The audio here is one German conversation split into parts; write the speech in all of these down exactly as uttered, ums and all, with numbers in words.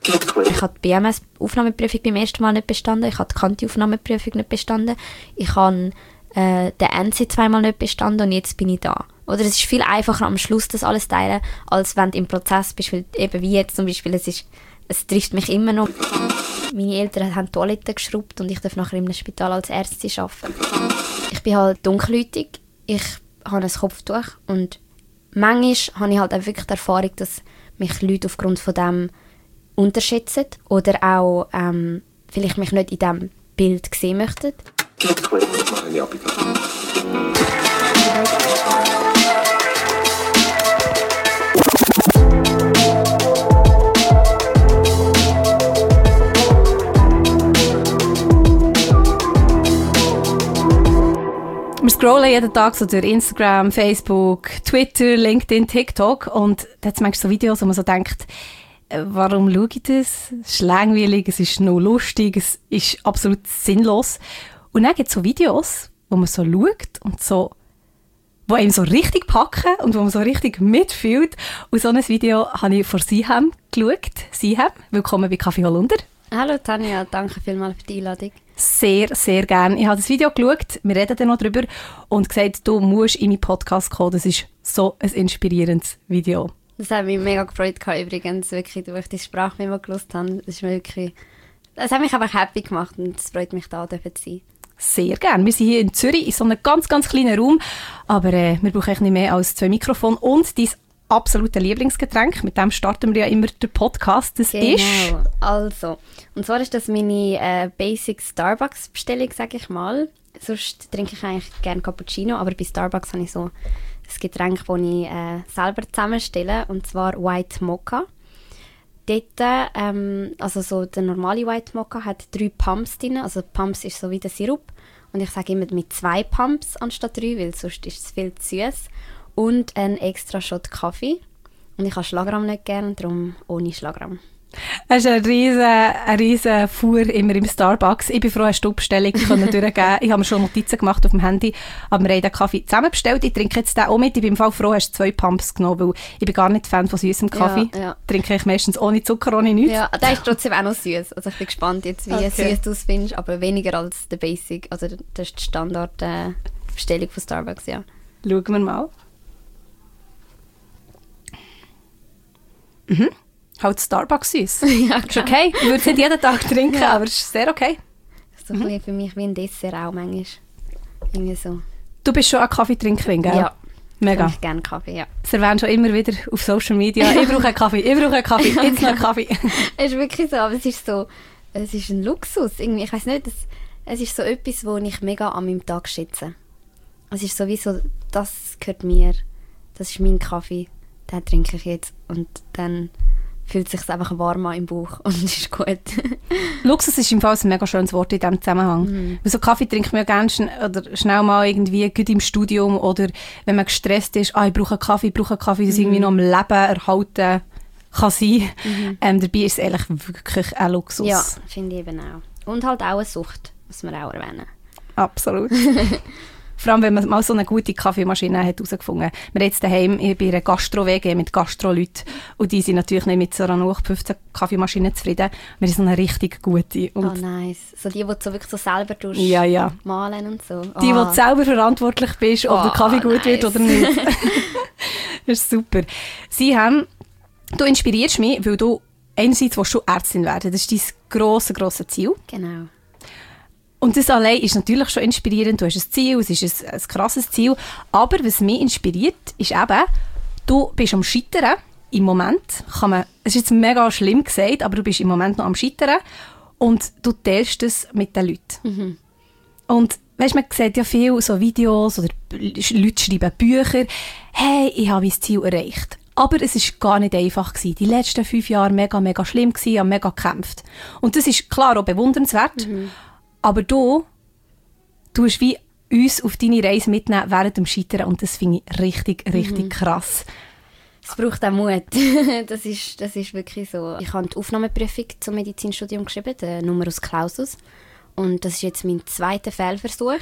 Ich habe die B M S-Aufnahmeprüfung beim ersten Mal nicht bestanden. Ich habe die Kanti-Aufnahmeprüfung nicht bestanden. Ich habe äh, den N C zweimal nicht bestanden und jetzt bin ich da. Oder es ist viel einfacher am Schluss das alles teilen, als wenn du im Prozess bist. Weil eben wie jetzt zum Beispiel, es, ist, es trifft mich immer noch. Meine Eltern haben Toiletten geschrubbt und ich darf nachher in einem Spital als Ärztin arbeiten. Ich bin halt dunkelhäutig, ich habe ein Kopftuch und manchmal habe ich halt auch wirklich die Erfahrung, dass mich Leute aufgrund von dem unterschätzen oder auch ähm, vielleicht mich nicht in diesem Bild sehen möchten. Wir scrollen jeden Tag so durch Instagram, Facebook, Twitter, LinkedIn, TikTok und da hat es manchmal so Videos, wo man so denkt, warum schaue ich das? Es ist langweilig, es ist nur lustig, es ist absolut sinnlos. Und dann gibt es so Videos, wo man so schaut und so, wo einem so richtig packen und wo man so richtig mitfühlt. Und so ein Video habe ich vor Sihem geschaut. Sihem, willkommen bei Kaffee Holunder. Hallo Tanja, danke vielmals für die Einladung. Sehr, sehr gerne. Ich habe das Video geschaut, wir reden dann noch darüber und gesagt, du musst in meinen Podcast kommen. Das ist so ein inspirierendes Video. Das hat mich mega gefreut übrigens, wirklich, durch die Sprachmemo gehört habe. Das ist mir wirklich, das hat mich einfach happy gemacht und es freut mich, da zu sein. Sehr gerne. Wir sind hier in Zürich in so einem ganz, ganz kleinen Raum, aber äh, wir brauchen echt nicht mehr als zwei Mikrofone und dein absolute Lieblingsgetränk. Mit dem starten wir ja immer den Podcast. Das genau. ist... Also, und zwar ist das meine äh, Basic Starbucks-Bestellung, sage ich mal. Sonst trinke ich eigentlich gerne Cappuccino, aber bei Starbucks habe ich so ein Getränk, das ich äh, selber zusammenstelle, und zwar White Mocha. Dort, ähm, also so der normale White Mocha hat drei Pumps drin, also Pumps ist so wie der Sirup. Und ich sage immer mit zwei Pumps anstatt drei, weil sonst ist es viel zu süß. Und einen extra Shot Kaffee. Und ich habe Schlagrahm nicht gerne, darum ohne Schlagrahm. Es ist eine riesen, eine riesen Fuhr immer im Starbucks. Ich bin froh, hast du die Bestellung durchgeben. Ich habe mir schon Notizen gemacht auf dem Handy, aber wir haben den Kaffee zusammen bestellt. Ich trinke jetzt den auch mit. Ich bin im Fall froh, hast du zwei Pumps genommen, weil ich bin gar nicht Fan von süßem Kaffee. Ja, ja. Trinke ich meistens ohne Zucker, ohne nichts. Ja, der ist trotzdem auch noch süß. Also ich bin gespannt jetzt, wie okay. süß du es findest, aber weniger als der Basic. Also das ist die Standard-Bestellung äh, von Starbucks, ja. Schauen wir mal. Mhm. Halt Starbucks süß. Ja, ist okay. Ich würde es nicht jeden Tag trinken, ja. aber es ist sehr okay. So ein bisschen für mich wie ein Dessert auch manchmal. Irgendwie so. Du bist schon eine Kaffeetrinkerin, gell? Ja. Mega. Ich trinke gerne Kaffee, ja. Sie erwähnen schon immer wieder auf Social Media, ich brauche einen Kaffee, ich brauche einen Kaffee, jetzt noch einen Kaffee. Es ist wirklich so, aber es ist so, es ist ein Luxus. Irgendwie, ich weiss nicht, es, es ist so etwas, was ich mega an meinem Tag schätze. Es ist sowieso, das gehört mir, das ist mein Kaffee, den trinke ich jetzt und dann fühlt es sich einfach warm an im Bauch und es ist gut. Luxus ist im Fall ein mega schönes Wort in diesem Zusammenhang. Mhm. Weil so Kaffee trinkt man ja gerne schn- oder schnell mal irgendwie gut im Studium oder wenn man gestresst ist, ah, ich brauche einen Kaffee, ich brauche einen Kaffee, das mhm. irgendwie noch am Leben erhalten kann sein. Mhm. Ähm, dabei ist es eigentlich wirklich ein Luxus. Ja, finde ich eben auch. Und halt auch eine Sucht, muss man auch erwähnen. Absolut. Vor allem, wenn man mal so eine gute Kaffeemaschine hat herausgefunden hat. Wir haben jetzt daheim bei einer Gastro-W G mit Gastro-Leuten und die sind natürlich nicht mit so einer null acht fünfzehn Kaffeemaschine zufrieden. Wir haben so eine richtig gute. Und oh, nice. So die, die du so wirklich so selber tust, ja, ja. malen und so. Oh. Die, wo du selber verantwortlich bist, ob oh, der Kaffee gut nice. wird oder nicht. Das ist super. Sie haben, du inspirierst mich, weil du einerseits willst du Ärztin werden. Das ist dein grosses, grosses Ziel. Genau. Und das allein ist natürlich schon inspirierend. Du hast ein Ziel, es ist ein, ein krasses Ziel. Aber was mich inspiriert, ist eben, du bist am Scheitern. Im Moment kann man, es ist jetzt mega schlimm gesagt, aber du bist im Moment noch am Scheitern und du teilst es mit den Leuten. Mhm. Und weißt, man sieht ja viel so Videos oder Leute schreiben Bücher. Hey, ich habe mein Ziel erreicht. Aber es war gar nicht einfach gewesen. Die letzten fünf Jahre mega, mega schlimm gewesen, ich habe mega gekämpft. Und das ist klar auch bewundernswert. Mhm. Aber du tust wie uns auf deine Reise mitnehmen während dem Scheitern und das finde ich richtig, richtig mhm. krass. Es braucht auch Mut. das, ist, das ist wirklich so. Ich habe die Aufnahmeprüfung zum Medizinstudium geschrieben, den Numerus Clausus. Und das ist jetzt mein zweiter Fehlversuch.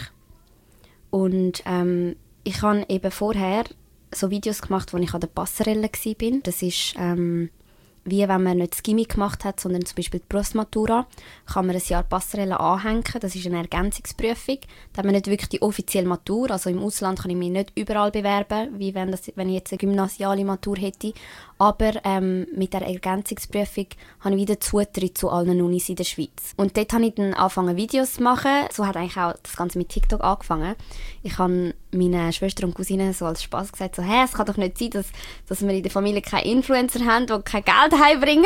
Und ähm, ich habe eben vorher so Videos gemacht, wo ich an der Passerelle war. Das ist ähm, wie wenn man nicht das Gymi gemacht hat, sondern zum Beispiel die Berufsmatura, kann man ein Jahr Passerelle anhängen. Das ist eine Ergänzungsprüfung. Da hat man nicht wirklich die offizielle Matur. Also im Ausland kann ich mich nicht überall bewerben, wie wenn, das, wenn ich jetzt eine gymnasiale Matur hätte. Aber ähm, mit der Ergänzungsprüfung habe ich wieder Zutritt zu allen Unis in der Schweiz. Und dort habe ich dann angefangen, Videos zu machen. So hat eigentlich auch das Ganze mit TikTok angefangen. Ich habe meinen Schwester und Cousinen so als Spass gesagt, so, hey, es kann doch nicht sein, dass, dass wir in der Familie keine Influencer haben, die kein Geld heimbringen.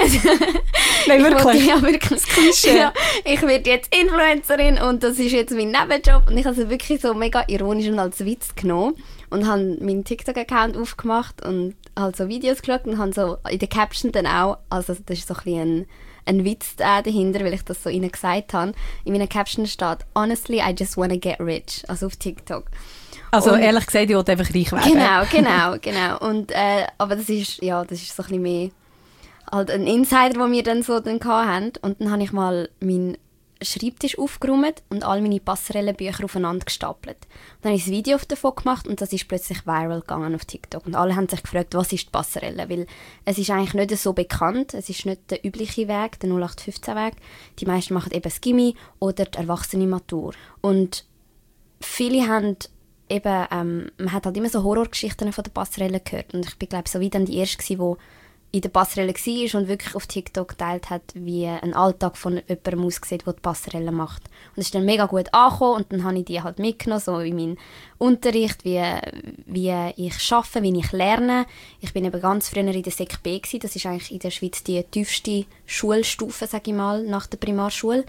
Nein, wirklich? Wollte, ja, wirklich. Das Klischee. Ja, ich werde jetzt Influencerin und das ist jetzt mein Nebenjob. Und ich habe es wirklich so mega ironisch und als Witz genommen und habe meinen TikTok-Account aufgemacht und halt so Videos geschaut und habe so in der Caption dann auch, also das ist so ein bisschen ein, ein Witz äh, dahinter, weil ich das so ihnen gesagt habe. In meiner Caption steht, honestly, I just wanna get rich, also auf TikTok. Also und, ehrlich gesagt, ich wollte einfach reich werden. Genau, genau, genau. Und, äh, aber das ist, ja, das ist so ein bisschen mehr halt ein Insider, den wir dann so dann hatten. Und dann habe ich mal meinen Schreibtisch aufgeräumt und all meine Passerellenbücher aufeinander gestapelt. Und dann habe ich ein Video davon gemacht und das ist plötzlich viral gegangen auf TikTok. Und alle haben sich gefragt, was ist die Passerelle? Weil es ist eigentlich nicht so bekannt. Es ist nicht der übliche Weg, der null acht fünfzehn Weg. Die meisten machen eben das Gymi oder die Erwachsene-Matur. Und viele haben eben, ähm, man hat halt immer so Horrorgeschichten von der Passerelle gehört. Und ich bin, glaube ich, so wie dann die Erste gewesen, die in der Passerelle war und wirklich auf TikTok geteilt hat, wie ein Alltag von jemandem aussieht, der die Passerelle macht. Und es ist dann mega gut angekommen und dann habe ich die halt mitgenommen, so in meinen Unterricht, wie, wie ich arbeite, wie ich lerne. Ich bin eben ganz früher in der Sek B gewesen. Das ist eigentlich in der Schweiz die tiefste Schulstufe, sage ich mal, nach der Primarschule.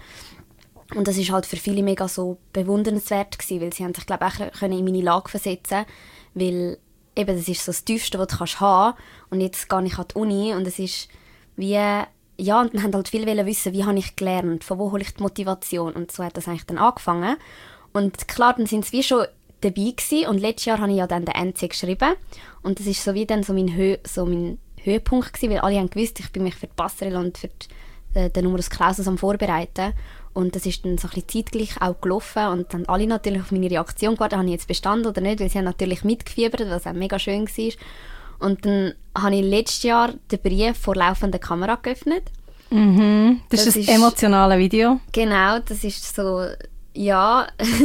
Und das ist halt für viele mega so bewundernswert gewesen, weil sie haben sich, glaube ich, auch können in meine Lage versetzen, weil eben, das ist so das Tiefste, was du kannst haben. Und jetzt gehe ich an die Uni und es ist wie, ja, und dann haben halt viele wissen, wie habe ich gelernt, von wo hole ich die Motivation. Und so hat das eigentlich dann angefangen. Und klar, dann sind sie wie schon dabei gewesen. Und letztes Jahr habe ich ja dann den N C geschrieben. Und das ist so wie dann so mein, Hö- so mein Höhepunkt gewesen, weil alle haben gewusst, ich bin mich für die Passerelle und für die, äh, den Numerus Clausus am Vorbereiten. Und das ist dann so ein bisschen zeitgleich auch gelaufen und dann alle natürlich auf meine Reaktion gewartet, habe ich jetzt bestanden oder nicht, weil sie haben natürlich mitgefiebert, was auch mega schön war. Und dann habe ich letztes Jahr den Brief vor laufender Kamera geöffnet. Mhm, das, das ist ein emotionales Video. Genau, das ist so, ja,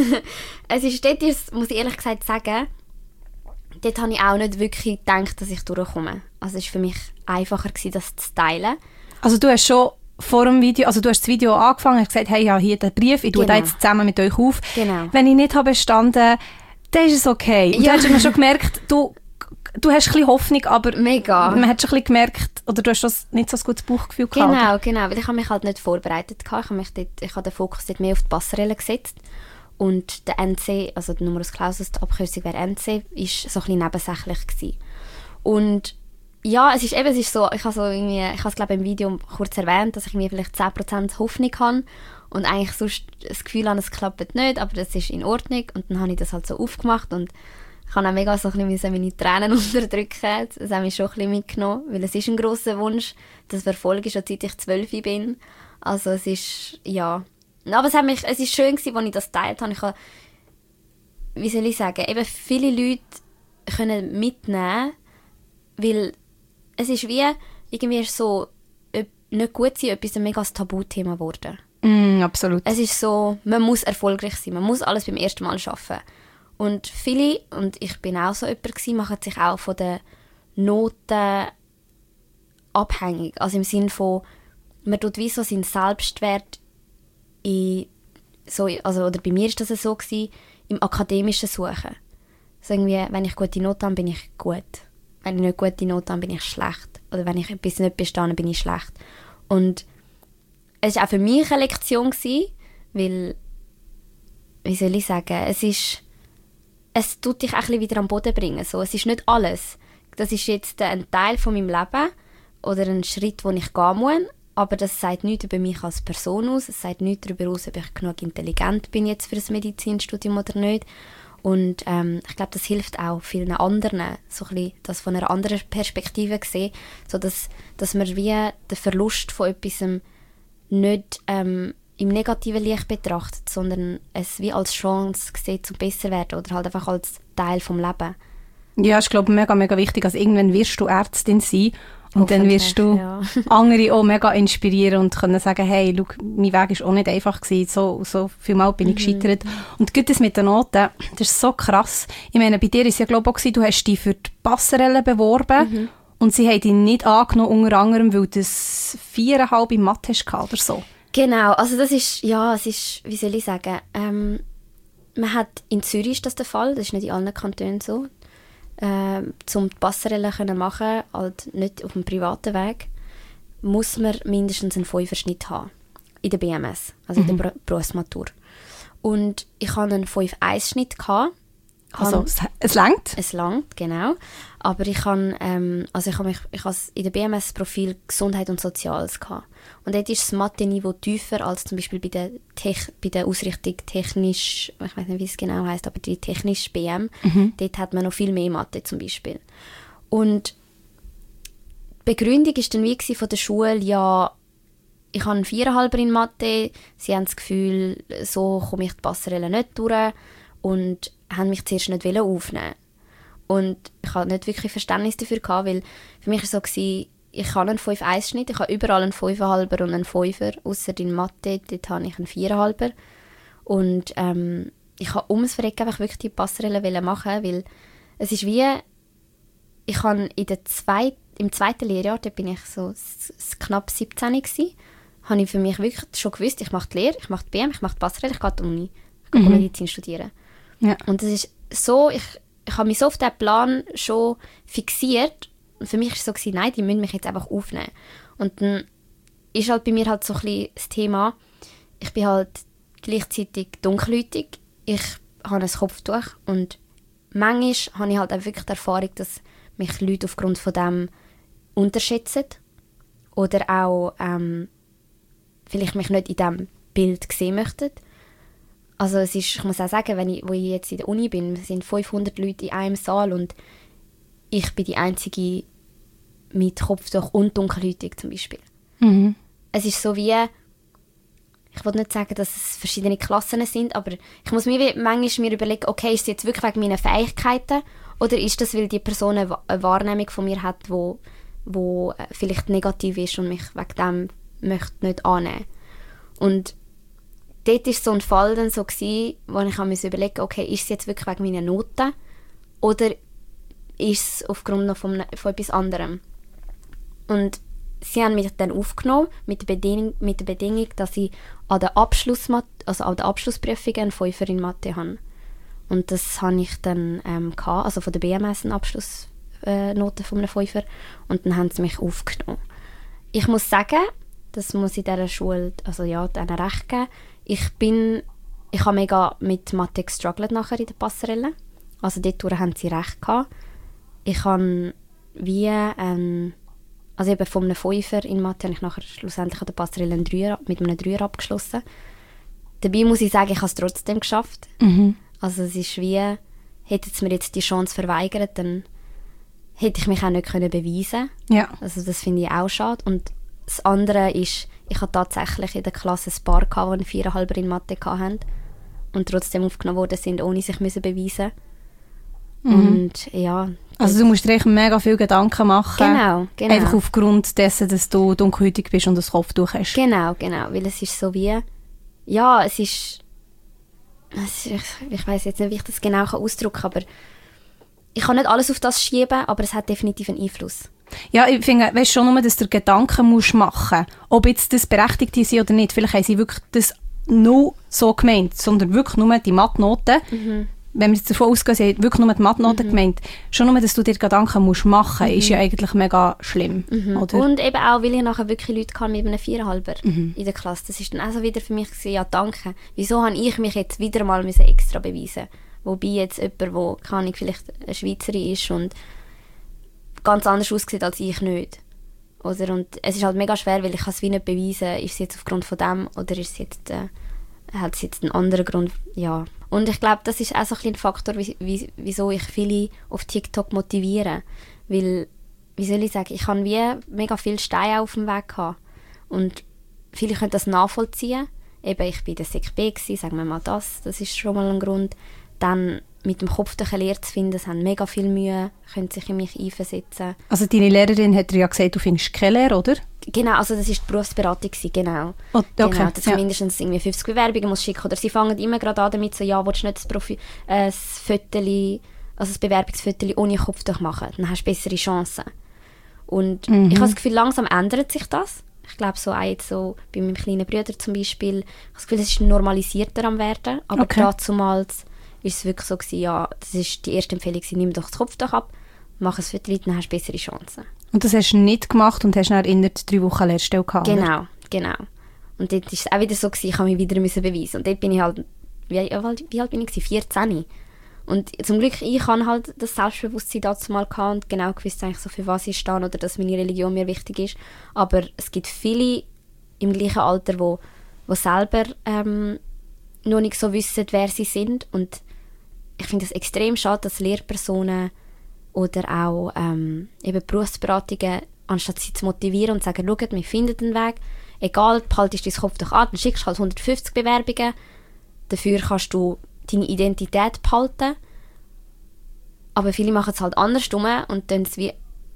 es ist dort, muss ich ehrlich gesagt sagen, dort habe ich auch nicht wirklich gedacht, dass ich durchkomme. Also es war für mich einfacher gewesen, das zu teilen. Also du hast schon vor dem Video, also du hast das Video angefangen und gesagt, hey, ja, hier der Brief, ich tue Genau. da jetzt zusammen mit euch auf. Genau. Wenn ich nicht habe bestanden, dann ist es okay. Und Ja. du hast schon gemerkt, du, du hast ein bisschen Hoffnung, aber Mega. man hat schon ein bisschen gemerkt, oder du hast das nicht so ein gutes Bauchgefühl gehabt. Genau, genau, weil ich habe mich halt nicht vorbereitet gehabt. Ich habe, mich dort, ich habe den Fokus dort mehr auf die Passerelle gesetzt und der N C, also der Numerus Clausus, die Abkürzung wäre N C, ist so ein bisschen nebensächlich gewesen. Und ja, es ist eben, es ist so, ich habe so irgendwie, ich habe es glaube im Video kurz erwähnt, dass ich mir vielleicht zehn Prozent Hoffnung habe und eigentlich sonst das Gefühl habe, es klappt nicht, aber das ist in Ordnung und dann habe ich das halt so aufgemacht und ich habe auch mega so ein bisschen meine Tränen unterdrücken. Das hat mich schon ein bisschen mitgenommen, weil es ist ein grosser Wunsch, das verfolge ich schon seit ich zwölf bin. Also es ist, ja. Aber es, hat mich, es ist schön gewesen, als ich das geteilt habe. Ich habe, wie soll ich sagen, eben viele Leute können mitnehmen, weil es ist wie, irgendwie ist so, nicht gut sein, etwas ein mega Tabuthema geworden. Mm, absolut. Es ist so, man muss erfolgreich sein, man muss alles beim ersten Mal schaffen. Und viele, und ich bin auch so jemand gewesen, machen sich auch von den Noten abhängig. Also im Sinne von, man tut wie so seinen Selbstwert in, so, also, oder bei mir war das so gewesen, im Akademischen suchen. So irgendwie, wenn ich gute Noten habe, bin ich gut. Wenn ich nicht gute Noten habe, bin ich schlecht. Oder wenn ich etwas nicht bestehe, bin ich schlecht. Und es war auch für mich eine Lektion gewesen, weil, wie soll ich sagen, es ist, es tut dich auch ein bisschen wieder am Boden bringen. So, es ist nicht alles. Das ist jetzt ein Teil von meinem Leben oder ein Schritt, den ich gehen muss. Aber das sagt nichts über mich als Person aus. Es sagt nichts darüber aus, ob ich genug intelligent bin jetzt für das Medizinstudium oder nicht. Und ähm, ich glaube, das hilft auch vielen anderen, so ein bisschen das von einer anderen Perspektive zu sehen, so dass, dass man wie den Verlust von etwas nicht ähm, im negativen Licht betrachtet, sondern es wie als Chance sieht, zum besser zu werden oder halt einfach als Teil des Lebens. Ja, ich glaube, mega, mega wichtig. Also irgendwann wirst du Ärztin sein und dann wirst du ja. andere auch mega inspirieren und können sagen, hey, schau, mein Weg war auch nicht einfach gewesen, so, so viel Mal bin ich Mhm. gescheitert. Und gut, das mit den Noten, das ist so krass. Ich meine, bei dir war es ja, glaube ich, auch gewesen, du hast dich für die Passerelle beworben Mhm. und sie haben dich nicht angenommen, unter anderem, weil du das viereinhalb in Mathe hast gehabt oder so. Genau, also das ist, ja, es ist, wie soll ich sagen, ähm, man hat, in Zürich ist das der Fall, das ist nicht in allen Kantonen so, ähm, um die Passerelle zu machen, halt nicht auf dem privaten Weg, muss man mindestens einen Fünfer-Schnitt haben, in der B M S, also in der Ber- Berufsmatur. Und ich hatte einen fünf eins Schnitt gehabt. Also, Han- es, es reicht. Es langt, genau. Aber ich habe ähm, also ich hab mich, ich has in der B M S Profil Gesundheit und Soziales gehabt. Und dort ist das Mathe-Niveau tiefer als zum Beispiel bei der, Tech, bei der Ausrichtung technisch, ich weiß nicht, wie es genau heisst, aber die technische B M. Dort hat man noch viel mehr Mathe zum Beispiel. Und die Begründung war dann wie gewesen von der Schule, ja, ich habe einen Viererhalber in Mathe, sie haben das Gefühl, so komme ich die Passerelle nicht durch und haben mich zuerst nicht aufnehmen. Und ich hatte nicht wirklich Verständnis dafür gehabt, weil für mich war es so gewesen, ich habe einen fünf eins Schnitt, ich habe überall einen Fünferhalber und einen Fünfer, ausser in Mathe, dort habe ich einen Viererhalber. Und ähm, ich habe ums Verrecken einfach wirklich die Passerelle machen, weil es ist wie, ich habe in der zweit, im zweiten Lehrjahr, da bin ich so s- s- knapp siebzehn gewesen, habe ich für mich wirklich schon gewusst, ich mache die Lehre, ich mache die B M, ich mache die Passerelle, ich gehe an die Uni, ich gehe Mhm. Medizin studieren. Ja. Und das ist so, ich, ich habe mich so auf diesen Plan schon fixiert. Und für mich war es so, gewesen, nein, die müssen mich jetzt einfach aufnehmen. Und dann ist halt bei mir halt so ein bisschen das Thema, ich bin halt gleichzeitig dunkelhäutig, ich habe ein Kopftuch und manchmal habe ich halt auch wirklich die Erfahrung, dass mich Leute aufgrund von dem unterschätzen oder auch ähm, vielleicht mich nicht in diesem Bild sehen möchten. Also es ist, ich muss auch sagen, wenn ich, wo ich jetzt in der Uni bin, es sind fünfhundert Leute in einem Saal und ich bin die Einzige mit Kopftuch und dunkelhäutig zum Beispiel. Mhm. Es ist so wie, ich will nicht sagen, dass es verschiedene Klassen sind, aber ich muss mir wie manchmal mir überlegen, okay, ist es jetzt wirklich wegen meiner Fähigkeiten oder ist das, weil die Person eine Wa- eine Wahrnehmung von mir hat, wo, wo äh, vielleicht negativ ist und mich wegen dem möchte nicht annehmen. Und dort war so ein Fall dann so, gewesen, wo ich mir überlegen, okay, ist es jetzt wirklich wegen meiner Noten oder ist es aufgrund noch von, von etwas anderem? Und sie haben mich dann aufgenommen mit der Bedingung, mit der Bedingung dass ich an der, Abschlussmat- also an der Abschlussprüfung einen Fünfer in Mathe habe. Und das habe ich dann ähm, gehabt, also von der B M S eine Abschlussnote äh, von einem Fünfer. Und dann haben sie mich aufgenommen. Ich muss sagen, das muss ich dieser Schule, also ja, denen recht geben, ich bin, ich habe mega mit Mathe gestruggelt nachher in der Passerelle. Also dort haben sie recht gehabt. Ich habe wie, ähm, also eben von einem Fünfer in Mathe habe ich nachher schlussendlich an der Passerelle einen Dreier, mit einem Dreier abgeschlossen. Dabei muss ich sagen, ich habe es trotzdem geschafft. Mhm. Also es ist wie, hätte es mir jetzt die Chance verweigert, dann hätte ich mich auch nicht können beweisen. Ja. Also das finde ich auch schade. Und das andere ist, ich hatte tatsächlich in der Klasse ein Paar, gehabt, die einen Viererhalber in Mathe hatten und trotzdem aufgenommen worden sind, ohne sich müssen beweisen. Und ja. Also du musst dir echt mega viel Gedanken machen. Genau, genau. Einfach aufgrund dessen, dass du dunkelhäutig bist und ein Kopftuch hast. Genau, genau. Weil es ist so wie, ja, es ist, es ist ich, ich weiss jetzt nicht, wie ich das genau ausdrücken kann, aber ich kann nicht alles auf das schieben, aber es hat definitiv einen Einfluss. Ja, ich finde, weißt schon nur, dass du dir Gedanken musst machen musst, ob jetzt das berechtigt ist oder nicht. Vielleicht haben sie wirklich das nur so gemeint, sondern wirklich nur die Mathe-Noten. Mhm. Wenn wir jetzt davon ausgehen, sie haben wirklich nur die Mathe-Noten Mhm. gemeint. Schon nur, dass du dir Gedanken musst machen musst, ist ja eigentlich mega schlimm. Mhm. Oder? Und eben auch, weil ich nachher wirklich Leute hatte mit einem Viererhalber Mhm. in der Klasse. Das ist dann auch so wieder für mich gewesen, ja danke. Wieso habe ich mich jetzt wieder mal müssen extra beweisen? Wobei jetzt jemand, der, keine Ahnung, vielleicht eine Schweizerin ist und ganz anders aussieht als ich nicht. Oder? Und es ist halt mega schwer, weil ich kann es wie nicht beweisen, ist es jetzt aufgrund von dem oder ist es jetzt, äh, hat es jetzt einen anderen Grund. Ja. Und ich glaube, das ist auch so ein, ein Faktor, wie, wie, wieso ich viele auf TikTok motiviere. Weil, wie soll ich sagen, ich habe wie mega viele Steine auf dem Weg gehabt. Und viele können das nachvollziehen. Eben, ich war in der Sek B, sagen wir mal das, das ist schon mal ein Grund. Dann mit dem Kopf eine Lehre zu finden. Sie haben mega viel Mühe, können sich in mich einversetzen. Also deine Lehrerin hat dir ja gesagt, du findest keine Lehre, oder? Genau, also das war die Berufsberatung, genau. Oh, okay, genau, dass ja. du mindestens irgendwie fünfzig Bewerbungen musst schicken. Oder sie fangen immer gerade an damit, so, ja, willst du nicht das, Profi äh, das Föteli, also das Bewerbungsfoto ohne Kopftuch machen? Dann hast du bessere Chancen. Und Mhm. ich habe das Gefühl, langsam ändert sich das. Ich glaube, so, auch jetzt so bei meinem kleinen Bruder zum Beispiel, ich habe das Gefühl, es ist normalisierter am werden. Aber Okay. dazumals war es wirklich so gewesen, ja, das ist die erste Empfehlung, nimm doch das Kopftuch ab, mach es Foto, dann hast du bessere Chancen. Und das hast du nicht gemacht und hast dann innerhalb drei Wochen Lehrstelle gehabt, oder? Genau, genau. Und dort war es auch wieder so, gewesen, ich habe mich wieder müssen beweisen. Und dort bin ich halt, wie, wie alt bin ich? vierzehn. Und zum Glück, ich hatte halt das Selbstbewusstsein dazu mal gehabt und genau gewusst, eigentlich so, für was ich stehe oder dass meine Religion mir wichtig ist. Aber es gibt viele im gleichen Alter, wo, wo selber ähm, noch nicht so wissen, wer sie sind. Und ich finde es extrem schade, dass Lehrpersonen oder auch ähm, eben Berufsberatungen, anstatt sie zu motivieren und zu sagen, schau, wir finden den Weg, egal, behaltest du deinen Kopf doch an, dann schickst du halt hundertfünfzig Bewerbungen, dafür kannst du deine Identität behalten, aber viele machen es halt andersrum und dann wie,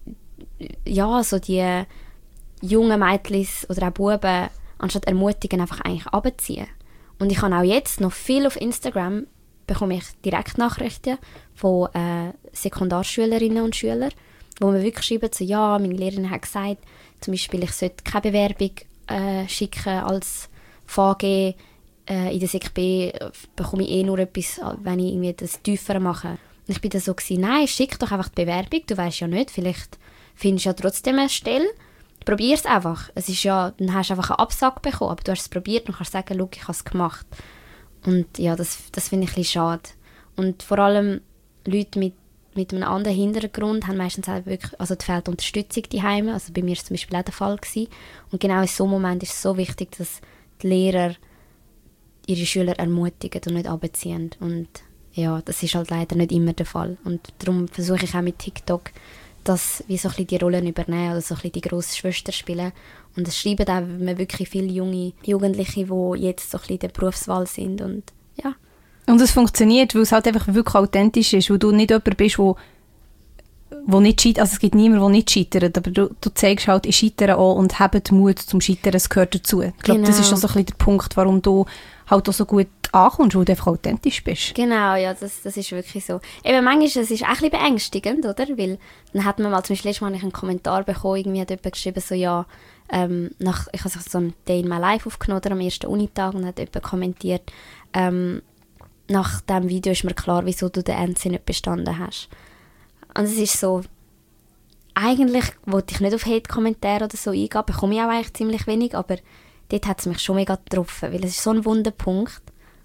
ja, so die jungen Mädchen oder auch Buben, anstatt ermutigen, einfach eigentlich runterziehen. Und ich habe auch jetzt noch viel auf Instagram, bekomme ich Direktnachrichten von äh, Sekundarschülerinnen und Schülern, wo mir wirklich schreiben, so, ja, meine Lehrerin hat gesagt, zum Beispiel, ich sollte keine Bewerbung äh, schicken als V G, äh, in der Sek B bekomme ich eh nur etwas, wenn ich irgendwie das tiefer mache. Und ich bin dann so gewesen, nein, schick doch einfach die Bewerbung, du weißt ja nicht, vielleicht findest du ja trotzdem eine Stelle, probier es einfach. Es ist ja, dann hast du einfach eine Absage bekommen, aber du hast es probiert und kannst sagen, schau, ich habe es gemacht. Und ja, das, das finde ich ein bisschen schade. Und vor allem Leute mit, mit einem anderen Hintergrund haben meistens auch wirklich, also da fehlt Unterstützung daheim. Also bei mir war es zum Beispiel auch der Fall gewesen. Und genau in so einem Moment ist es so wichtig, dass die Lehrer ihre Schüler ermutigen und nicht runterziehen. Und ja, das ist halt leider nicht immer der Fall. Und darum versuche ich auch mit TikTok, dass wir so ein bisschen die Rollen übernehmen oder so ein bisschen die grosse Schwester spielen. Und es schreiben auch wirklich viele junge Jugendliche, die jetzt so ein bisschen in der Berufswahl sind. Und ja. Und es funktioniert, weil es halt einfach wirklich authentisch ist, weil du nicht jemand bist, wo, wo nicht scheitert. Also es gibt niemanden, der nicht scheitert, aber du, du zeigst halt, ich scheitere auch und habe den Mut zum Scheitern, es gehört dazu. Ich glaube, Genau. Das ist auch so ein bisschen der Punkt, warum du halt auch so gut ankommst, weil du einfach authentisch bist. Genau, ja, das, das ist wirklich so. Eben, manchmal ist es auch ein bisschen beängstigend, oder? Weil dann hat man mal, zum Beispiel letztes Mal habe ich einen Kommentar bekommen, irgendwie hat jemand geschrieben, so, ja, ähm, nach, ich habe so einen Day in my Life aufgenommen, am ersten Unitag, und hat jemand kommentiert, ähm, nach diesem Video ist mir klar, wieso du den N C nicht bestanden hast. Und es ist so, eigentlich wollte ich nicht auf Hate-Kommentare oder so eingehen, bekomme ich auch eigentlich ziemlich wenig, aber dort hat es mich schon mega getroffen, weil es ist so ein Wunderpunkt.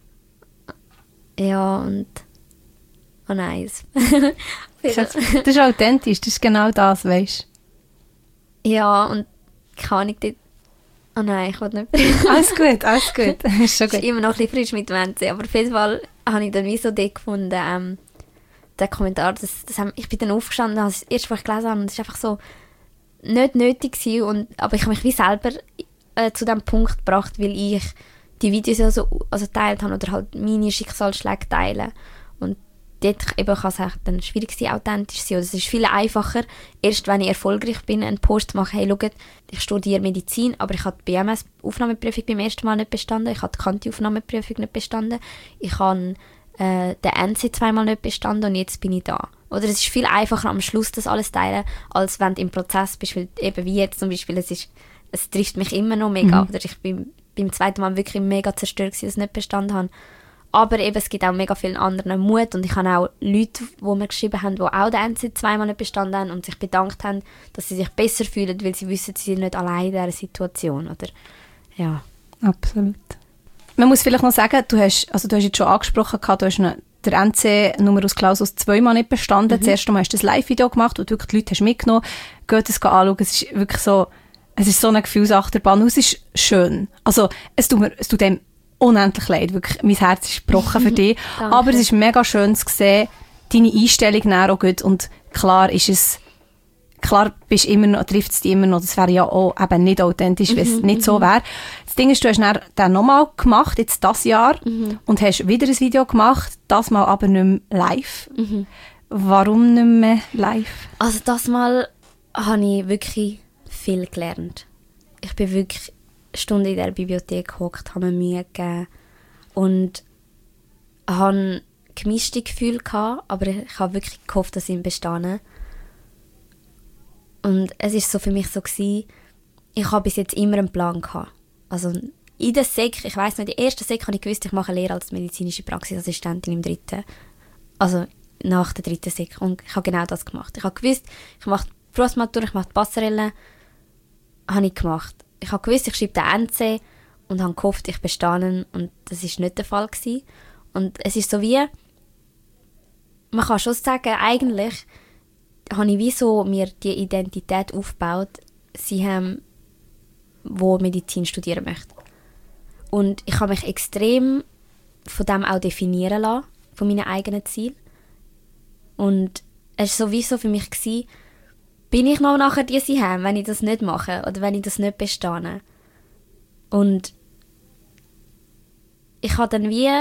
Ja, und oh nice. Das ist authentisch, das ist genau das, weißt du. Ja, und keine Ahnung, dort... Oh nein, ich will nicht... Alles gut, alles gut. Ist schon Ich bin gut. immer noch ein bisschen frisch mit dem N C, aber auf jeden Fall habe ich dann wie so dort gefunden, ähm, den Kommentar, das, das haben, ich bin dann aufgestanden, habe das erste, was ich gelesen habe, und es war einfach so nicht nötig gewesen, und, aber ich habe mich wie selber äh, zu diesem Punkt gebracht, weil ich die Videos also, also teilt habe oder halt meine Schicksalsschläge teilen. Und dort eben kann es auch dann schwierig sein, authentisch zu sein. Oder es ist viel einfacher, erst wenn ich erfolgreich bin, einen Post zu machen, hey, schaut, ich studiere Medizin, aber ich habe die B M S-Aufnahmeprüfung beim ersten Mal nicht bestanden, ich habe die Kanti-Aufnahmeprüfung nicht bestanden, ich habe äh, den N C zweimal nicht bestanden und jetzt bin ich da. Oder es ist viel einfacher, am Schluss das alles teilen, als wenn du im Prozess bist, weil eben wie jetzt zum Beispiel, es, ist, es trifft mich immer noch mega. Mhm. Oder ich bin beim zweiten Mal wirklich mega zerstört, dass ich es nicht bestanden habe. Aber eben, es gibt auch mega vielen anderen Mut, und ich habe auch Leute, die mir geschrieben haben, die auch den N C zweimal nicht bestanden haben und sich bedankt haben, dass sie sich besser fühlen, weil sie wissen, sie sind nicht allein in dieser Situation. Oder? Ja. Absolut. Man muss vielleicht noch sagen, du hast, also du hast jetzt schon angesprochen, du hast eine, der N C Numerus Clausus zweimal nicht bestanden. Mhm. Das erste Mal hast du das Live-Video gemacht, wo du wirklich die Leute hast mitgenommen hast. Geht es anschauen, es ist wirklich so, es ist so eine Gefühlsachterbahn, und es ist schön. Also es tut, mir, es tut dem unendlich leid, wirklich, mein Herz ist gebrochen für dich. Aber es ist mega schön zu sehen, deine Einstellung nachher auch gut. Und klar ist es, klar bist immer noch, trifft es dich immer noch, das wäre ja auch eben nicht authentisch, wenn es Mhm, nicht so wäre. Das Ding ist, du hast dann den nochmal gemacht, jetzt das Jahr, Mhm. und hast wieder ein Video gemacht, das mal aber nicht mehr live. Mhm. Warum nicht mehr live? Also das Mal habe ich wirklich viel gelernt. Ich bin wirklich Stunden in der Bibliothek gehockt, habe mir Mühe gegeben und hatte gemischte Gefühle gehabt, aber ich habe wirklich gehofft, dass ich ihn bestehe. Und es ist so für mich so gewesen, ich habe bis jetzt immer einen Plan gehabt. Also in der Sek, ich weiss noch, in der ersten Sek habe ich gewusst, ich mache eine Lehre als medizinische Praxisassistentin im dritten. Also nach der dritten Sek. Und ich habe genau das gemacht. Ich habe gewusst, ich mache die Berufsmatur, ich mache die Passerelle. Habe ich gemacht. Ich habe gewusst, ich schreibe den N C und habe gehofft, ich bestehe. Und das war nicht der Fall gewesen. Und es ist so wie, man kann schon sagen, eigentlich habe ich wie so mir die Identität aufgebaut, sie haben, wo Medizin studieren möchte. Und ich habe mich extrem von dem auch definieren lassen, von meinen eigenen Zielen. Und es war sowieso für mich gewesen, bin ich noch nachher diese haben, wenn ich das nicht mache oder wenn ich das nicht bestehe. Und ich habe dann wie,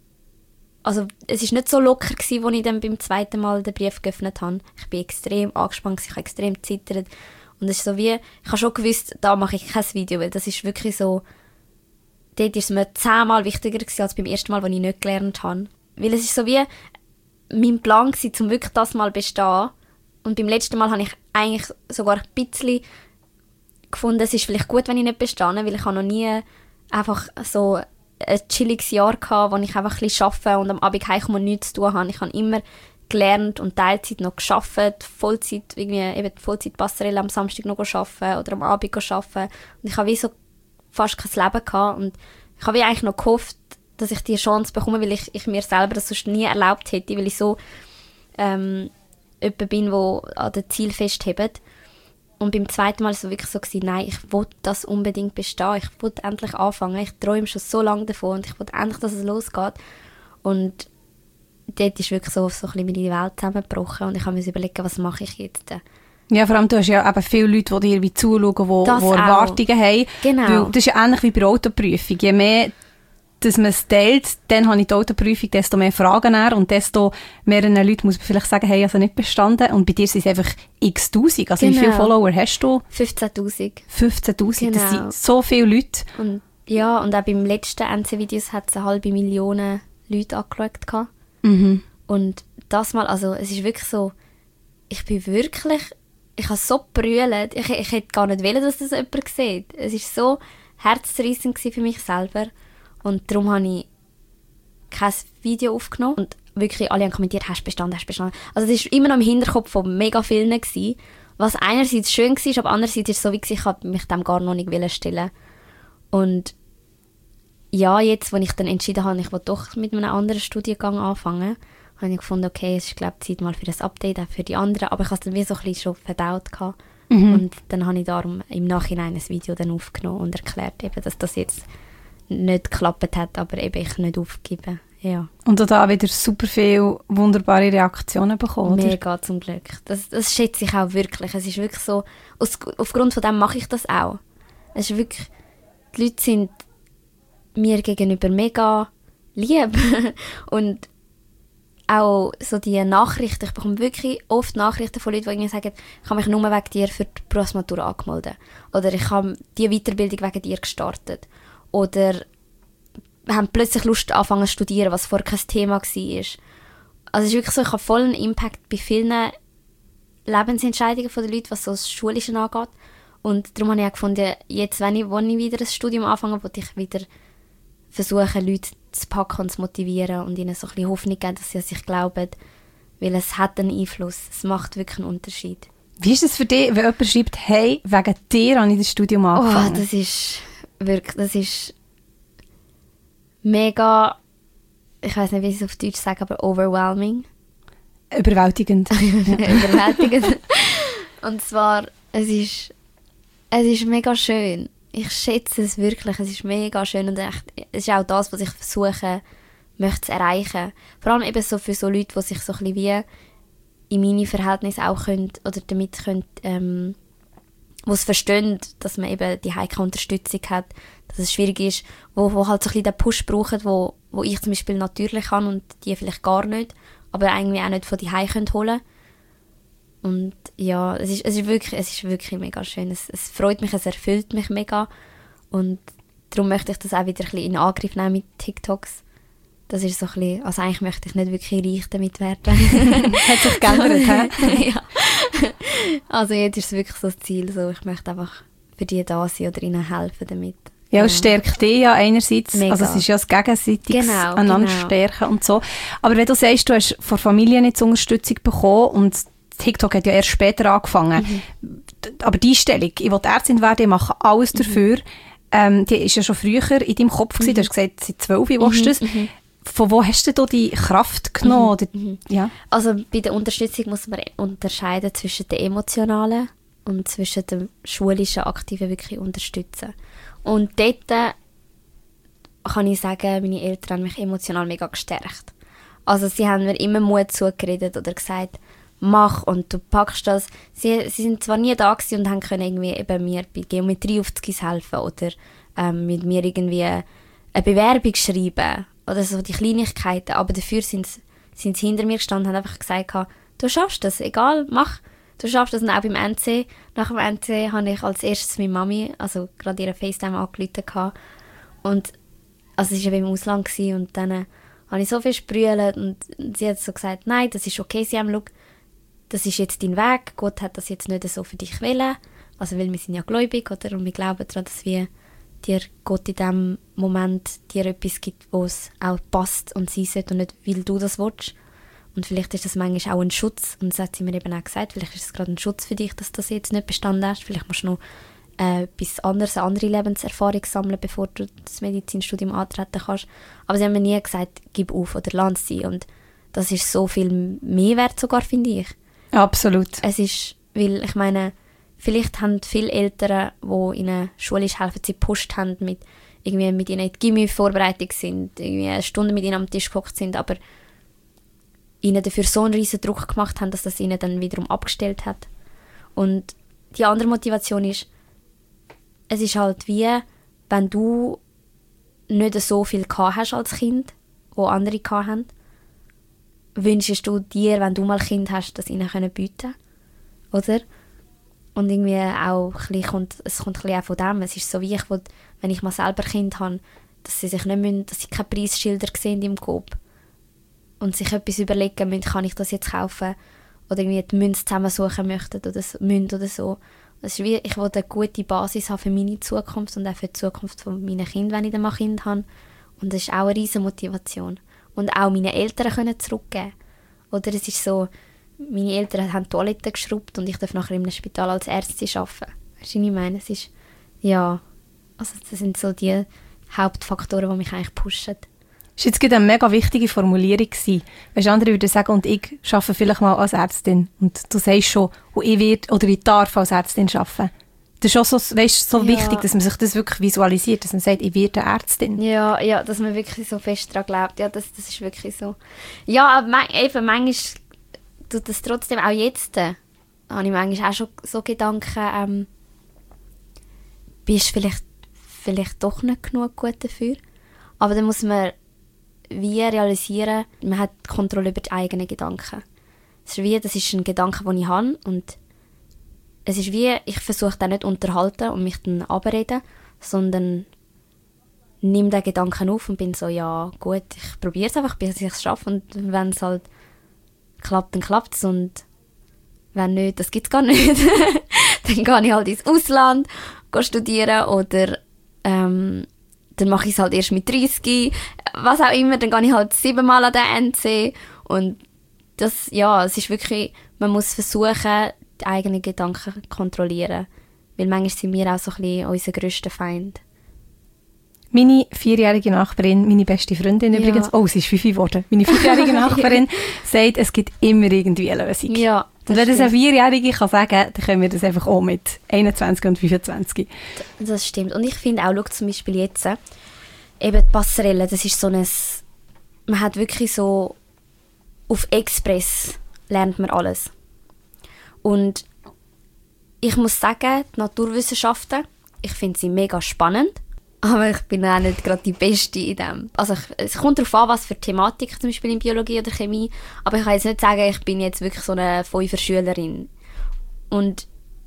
also es ist nicht so locker gewesen, als ich dann beim zweiten Mal den Brief geöffnet habe. Ich bin extrem angespannt, ich habe extrem gezittert. Und es ist so wie, ich habe schon gewusst, da mache ich kein Video, weil das ist wirklich so, dort war es mir zehnmal wichtiger gewesen, als beim ersten Mal, als ich nicht gelernt habe. Weil es ist so wie mein Plan gewesen, um wirklich das Mal zu bestehen. Und beim letzten Mal habe ich eigentlich sogar ein bisschen gefunden, es ist vielleicht gut, wenn ich nicht bestehe, weil ich habe noch nie einfach so ein chilliges Jahr gehabt, wo ich einfach ein bisschen arbeite und am Abend heimkomme und nichts zu tun habe. Ich habe immer gelernt und Teilzeit noch gearbeitet, Vollzeit, irgendwie eben die Vollzeit-Passerelle am Samstag noch arbeiten oder am Abend arbeiten. Und ich habe wie so fast kein Leben gehabt und ich habe wie eigentlich noch gehofft, dass ich die Chance bekomme, weil ich, ich mir selber das sonst nie erlaubt hätte, weil ich so ähm, jemand bin, der an den Ziel festhebt. Und beim zweiten Mal war es so wirklich so gewesen, nein, ich will das unbedingt bestehen, ich will endlich anfangen, ich träume schon so lange davon und ich will endlich, dass es losgeht. Und dort ist wirklich so, so ein bisschen meine Welt zusammengebrochen und ich habe mir überlegt, was mache ich jetzt? Ja, vor allem, du hast ja eben viele Leute, die dir wie zuschauen, die, Das die Erwartungen auch. haben. Genau. Weil das ist ja ähnlich wie bei der Autoprüfung. Je mehr dass man es teilt, dann habe ich die Autoprüfung, desto mehr Fragen er und desto mehreren Leuten muss man vielleicht sagen, hey, also nicht bestanden. Und bei dir sind es einfach x Tausend. Also Genau. wie viele Follower hast du? fünfzehntausend. fünfzehntausend, das Genau. sind so viele Leute. Und ja, und auch beim letzten N C-Video hat es eine halbe Million Leute angeschaut gehabt. Mhm. Und das mal, also es ist wirklich so, ich bin wirklich, ich habe so gebrüllt, ich, ich hätte gar nicht wollen, dass das jemand sieht. Es war so herzzerrissend für mich selber. Und darum habe ich kein Video aufgenommen. Und wirklich alle haben kommentiert, hast du bestanden, hast du bestanden. Also es war immer noch im Hinterkopf von mega vielen gewesen, was einerseits schön war, aber andererseits ist es so, wie ich habe mich dem gar noch nicht stellen. Und ja, jetzt, als ich dann entschieden habe, ich will doch mit einem anderen Studiengang anfangen, habe ich gefunden, okay, es ist glaube ich Zeit mal für das Update, auch für die anderen. Aber ich habe es dann wie so ein bisschen schon verdaut gehabt. Mhm. Und dann habe ich darum im Nachhinein ein Video dann aufgenommen und erklärt, eben, dass das jetzt nicht geklappt hat, aber eben ich nicht aufgebe. Ja. Und auch da wieder super viele wunderbare Reaktionen bekommen, oder? Mega, zum Glück. Das, das schätze ich auch wirklich. Es ist wirklich so, aus, aufgrund von dem mache ich das auch. Es ist wirklich, die Leute sind mir gegenüber mega lieb. Und auch so die Nachrichten, ich bekomme wirklich oft Nachrichten von Leuten, die irgendwie sagen, ich habe mich nur wegen dir für die Berufsmatur angemeldet. Oder ich habe die Weiterbildung wegen dir gestartet. Oder haben plötzlich Lust anfangen zu studieren, was vorher kein Thema war. Also es ist wirklich so, ich habe voll einen Impact bei vielen Lebensentscheidungen von den Leuten, was so das Schulische angeht. Und darum habe ich auch gefunden, jetzt, wenn ich, wenn ich wieder ein Studium anfange, will ich wieder versuchen, Leute zu packen und zu motivieren und ihnen so ein bisschen Hoffnung geben, dass sie an sich glauben. Weil es hat einen Einfluss. Es macht wirklich einen Unterschied. Wie ist es für dich, wenn jemand schreibt, hey, wegen dir habe ich das Studium angefangen? Oh, das ist wirklich, das ist mega, ich weiß nicht, wie ich es auf Deutsch sage, aber overwhelming. Überwältigend. Überwältigend. Und zwar, es ist, es ist mega schön. Ich schätze es wirklich, es ist mega schön und echt, es ist auch das, was ich versuche, möchte zu erreichen. Vor allem eben so für so Leute, die sich so ein bisschen wie in meine Verhältnisse auch können, oder damit können, ähm, wo es verstehen, dass man eben die heike Unterstützung hat, dass es schwierig ist, wo, wo halt so ein bisschen den Push brauchen, wo, wo ich zum Beispiel natürlich habe und die vielleicht gar nicht, aber irgendwie auch nicht von die heike holen. Und ja, es ist, es ist wirklich, es ist wirklich mega schön. Es, es freut mich, es erfüllt mich mega und darum möchte ich das auch wieder ein bisschen in Angriff nehmen mit TikToks. Das ist so ein bisschen, also eigentlich möchte ich nicht wirklich reich damit werden. Hat sich geändert, hä? Ja. Also jetzt ist es wirklich so das Ziel, so, ich möchte einfach für die da sein oder ihnen helfen damit. Ja, es stärkt dich ja einerseits, Mega. Also es ist ja das Gegenseitiges Genau, einander genau. stärken und so. Aber wenn du sagst, du hast von Familie nicht Unterstützung bekommen und TikTok hat ja erst später angefangen, mhm. aber die Einstellung, ich will Ärztin werden, ich mache alles dafür, mhm. ähm, die ist ja schon früher in deinem Kopf gewesen, mhm. du hast gesagt, seit zwölf willst du das. Mhm. Von wo hast du die Kraft genommen? Mhm. Oder, Mhm. Ja? Also bei der Unterstützung muss man unterscheiden zwischen der emotionalen und zwischen dem schulischen aktiven wirklich unterstützen. Und dort äh, kann ich sagen, meine Eltern haben mich emotional mega gestärkt. Also sie haben mir immer Mut zugeredet oder gesagt, mach und du packst das. Sie, sie sind zwar nie da gewesen und haben können irgendwie eben mir bei Geometrie auf die Skis helfen oder ähm, mit mir irgendwie eine Bewerbung schreiben oder so die Kleinigkeiten, aber dafür sind sie, sind sie hinter mir gestanden und haben einfach gesagt, du schaffst das, egal, mach. Du schaffst das. Und auch beim N C. Nach dem N C habe ich als erstes meine Mami, also gerade ihre FaceTime angerufen. Und also sie war ja im Ausland gewesen, und dann äh, habe ich so viel sprüht und sie hat so gesagt, nein, das ist okay, sie haben, schau, das ist jetzt dein Weg, Gott hat das jetzt nicht so für dich wollen, also weil wir sind ja gläubig, oder? Und wir glauben daran, dass wir dir Gott in diesem Moment dir etwas gibt, wo es auch passt und sein sollte und nicht, weil du das willst. Und vielleicht ist das manchmal auch ein Schutz, und das hat sie mir eben auch gesagt, vielleicht ist es gerade ein Schutz für dich, dass du das jetzt nicht bestanden hast, vielleicht musst du noch äh, etwas anderes, eine andere Lebenserfahrung sammeln, bevor du das Medizinstudium antreten kannst. Aber sie haben mir nie gesagt, gib auf oder lass sie, und das ist so viel mehr wert sogar, finde ich. Absolut. Es ist, weil ich meine, vielleicht haben viele Eltern, die ihnen schulisch helfen, sie gepusht haben, mit, irgendwie mit ihnen in die Gimmi-Vorbereitung sind, irgendwie eine Stunde mit ihnen am Tisch gehockt sind, aber ihnen dafür so einen riesen Druck gemacht haben, dass das ihnen dann wiederum abgestellt hat. Und die andere Motivation ist, es ist halt wie, wenn du nicht so viel gehabt hast als Kind, wo andere gehabt haben, wünschst du dir, wenn du mal Kind hast, das ihnen können bieten, oder? Und irgendwie auch, ein bisschen kommt, es kommt ein bisschen auch von dem. Es ist so wie ich will, wenn ich mal selber Kind habe, dass sie sich nicht müssen, dass sie keine Preisschilder sehen im Coop und sich etwas überlegen müssen, kann ich das jetzt kaufen, oder irgendwie die Münze zusammensuchen möchten oder so, Münze oder so. Es ist wie, ich will eine gute Basis haben für meine Zukunft und auch für die Zukunft von meinen Kindern, wenn ich dann mal Kind habe. Und das ist auch eine riesen Motivation. Und auch meine Eltern können zurückgeben. Oder es ist so, meine Eltern haben Toiletten geschrubbt und ich darf nachher in einem Spital als Ärztin arbeiten. Weißt du, was ich meine? Es ist, ja, also das sind so die Hauptfaktoren, die mich eigentlich pushen. Das war jetzt gerade eine mega wichtige Formulierung. Weißt, andere würden sagen, und ich arbeite vielleicht mal als Ärztin. Und du sagst schon, und ich werde oder ich darf als Ärztin arbeiten. Das ist auch so, weißt, so ja. wichtig, dass man sich das wirklich visualisiert, dass man sagt, ich werde Ärztin. Ja, ja, dass man wirklich so fest daran glaubt. Ja, das, das ist wirklich so. Ja, aber eben, manchmal tut das trotzdem, auch jetzt, äh, habe ich manchmal auch schon so Gedanken, ähm, bist du vielleicht, vielleicht doch nicht genug gut dafür. Aber dann muss man wie realisieren, man hat Kontrolle über die eigenen Gedanken. Es ist wie, das ist ein Gedanke, den ich habe, und es ist wie, ich versuche dann nicht unterhalten und mich dann abreden, sondern nehme den Gedanken auf und bin so, ja gut, ich probiere es einfach, bis ich es schaffe, und wenn es halt klappt, dann klappt es, und wenn nicht, das gibt es gar nicht, dann gehe ich halt ins Ausland, gehe studieren, oder ähm, dann mache ich es halt erst mit dreißig, was auch immer, dann gehe ich halt siebenmal an den N C, und das, ja, es ist wirklich, man muss versuchen, die eigenen Gedanken zu kontrollieren, weil manchmal sind wir auch so ein bisschen unser grösster Feind. Meine vierjährige Nachbarin, meine beste Freundin ja. übrigens, oh, sie ist fünf geworden, meine fünfjährige Nachbarin sagt, es gibt immer irgendwie eine Lösung. Ja, und wenn das eine Vierjährige kann sagen, dann können wir das einfach auch mit einundzwanzig und fünfundzwanzig. Das stimmt. Und ich finde auch, schau, zum Beispiel jetzt, eben die Passerelle, das ist so ein, man hat wirklich so auf Express lernt man alles. Und ich muss sagen, die Naturwissenschaften, ich finde sie mega spannend, aber ich bin auch nicht gerade die Beste in dem. Also ich, es kommt darauf an, was für Thematik, zum Beispiel in Biologie oder Chemie, aber ich kann jetzt nicht sagen, ich bin jetzt wirklich so eine Fünfer-Schülerin. Und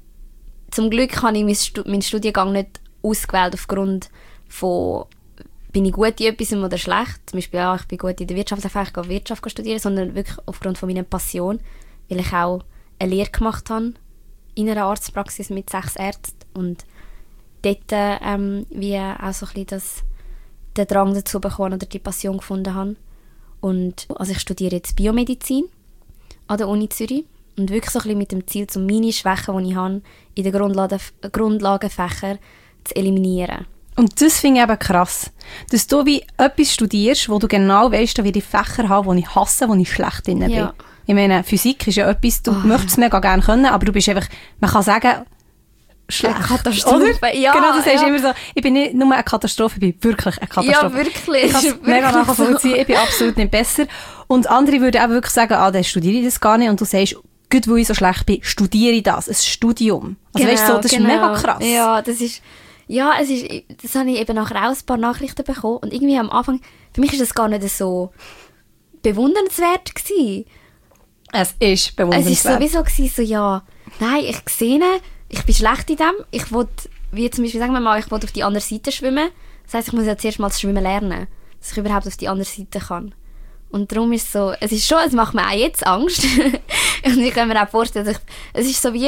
zum Glück habe ich meinen Stu- meinen Studiengang nicht ausgewählt aufgrund von, bin ich gut in etwas oder schlecht. Zum Beispiel, ja, ich bin gut in der Wirtschaft, ich gehe Wirtschaft studieren, sondern wirklich aufgrund von meiner Passion, weil ich auch eine Lehre gemacht habe in einer Arztpraxis mit sechs Ärzten und dort ähm, wie auch so ein bisschen das, den Drang dazu bekommen oder die Passion gefunden habe. Und also ich studiere jetzt Biomedizin an der Uni Zürich und wirklich so ein bisschen mit dem Ziel, um meine Schwächen, die ich habe, in den Grundlagen, Grundlagenfächern zu eliminieren. Und das finde ich eben krass, dass du wie etwas studierst, wo du genau weißt, da werde ich Fächer haben, die ich hasse, wo ich schlecht drin bin. Ja. Ich meine, Physik ist ja etwas, du Oh. möchtest es mega gerne können, aber du bist einfach, man kann sagen, schlecht. Eine Katastrophe. Oder? Ja, genau, du sagst ja. immer so, ich bin nicht nur eine Katastrophe, ich bin wirklich eine Katastrophe. Ja, wirklich. Ich kann es mega nachvollziehen, ich bin absolut nicht besser. Und andere würden auch wirklich sagen, ah, dann studiere ich das gar nicht. Und du sagst, gut, weil ich so schlecht bin, studiere ich das, ein Studium. Also weißt du, so, das genau. ist mega krass. Ja, das ist, ja, es ist, das habe ich eben nachher auch ein paar Nachrichten bekommen und irgendwie am Anfang, für mich war das gar nicht so bewundernswert gewesen. Es ist Es bewundernswert. war sowieso gewesen, so, ja, nein, ich sehe, ich bin schlecht in dem, ich will, wie zum Beispiel, sagen wir mal, ich will auf die andere Seite schwimmen, das heisst, ich muss ja zuerst mal das Schwimmen lernen, dass ich überhaupt auf die andere Seite kann. Und darum ist es so, es ist schon, es macht mir auch jetzt Angst. Und ich kann mir auch vorstellen, dass ich, es ist so wie,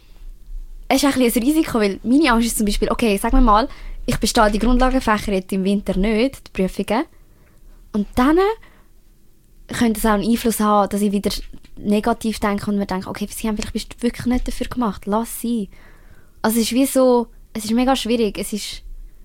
es ist ein bisschen ein Risiko, weil meine Angst ist zum Beispiel, okay, sagen wir mal, ich bestehe die Grundlagenfächer jetzt im Winter nicht, die Prüfungen, und dann könnte es auch einen Einfluss haben, dass ich wieder negativ denke und mir denke, okay, sie haben vielleicht bist du wirklich nicht dafür gemacht, lass sie. Also es ist wie so, es ist mega schwierig, es ist,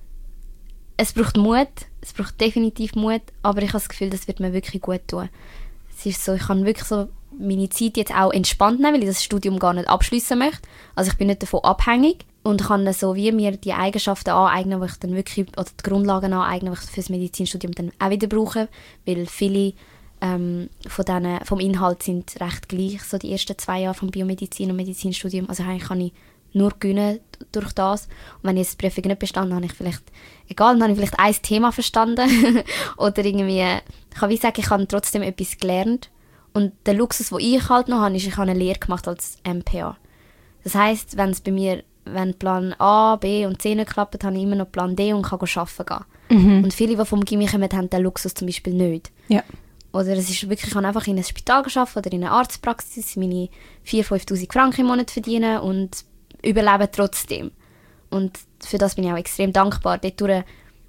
es braucht Mut, es braucht definitiv Mut, aber ich habe das Gefühl, das wird mir wirklich gut tun. Es ist so, ich kann wirklich so meine Zeit jetzt auch entspannt nehmen, weil ich das Studium gar nicht abschließen möchte. Also ich bin nicht davon abhängig und kann so wie mir die Eigenschaften aneignen, die ich dann wirklich, oder die Grundlagen aneignen, die ich für das Medizinstudium dann auch wieder brauche, weil viele ähm, von denen, vom Inhalt sind recht gleich, so die ersten zwei Jahre vom Biomedizin und Medizinstudium. Also eigentlich kann ich nur gewinnen durch das. Und wenn ich jetzt die Prüfung nicht bestanden habe, habe ich vielleicht, egal, dann habe ich vielleicht ein Thema verstanden oder irgendwie, ich kann wie sagen, ich habe trotzdem etwas gelernt. Und der Luxus, den ich halt noch habe, ist, ich habe eine Lehre gemacht als M P A. Das heisst, wenn es bei mir, wenn Plan A, B und C nicht klappt, habe ich immer noch Plan D und kann arbeiten gehen. Mhm. Und viele, die vom Gimmi kommen, haben den Luxus zum Beispiel nicht. Ja. Oder es ist wirklich, ich kann einfach in einem Spital arbeiten oder in einer Arztpraxis meine viertausend, fünftausend Franken im Monat verdienen und überleben trotzdem. Und für das bin ich auch extrem dankbar. Dadurch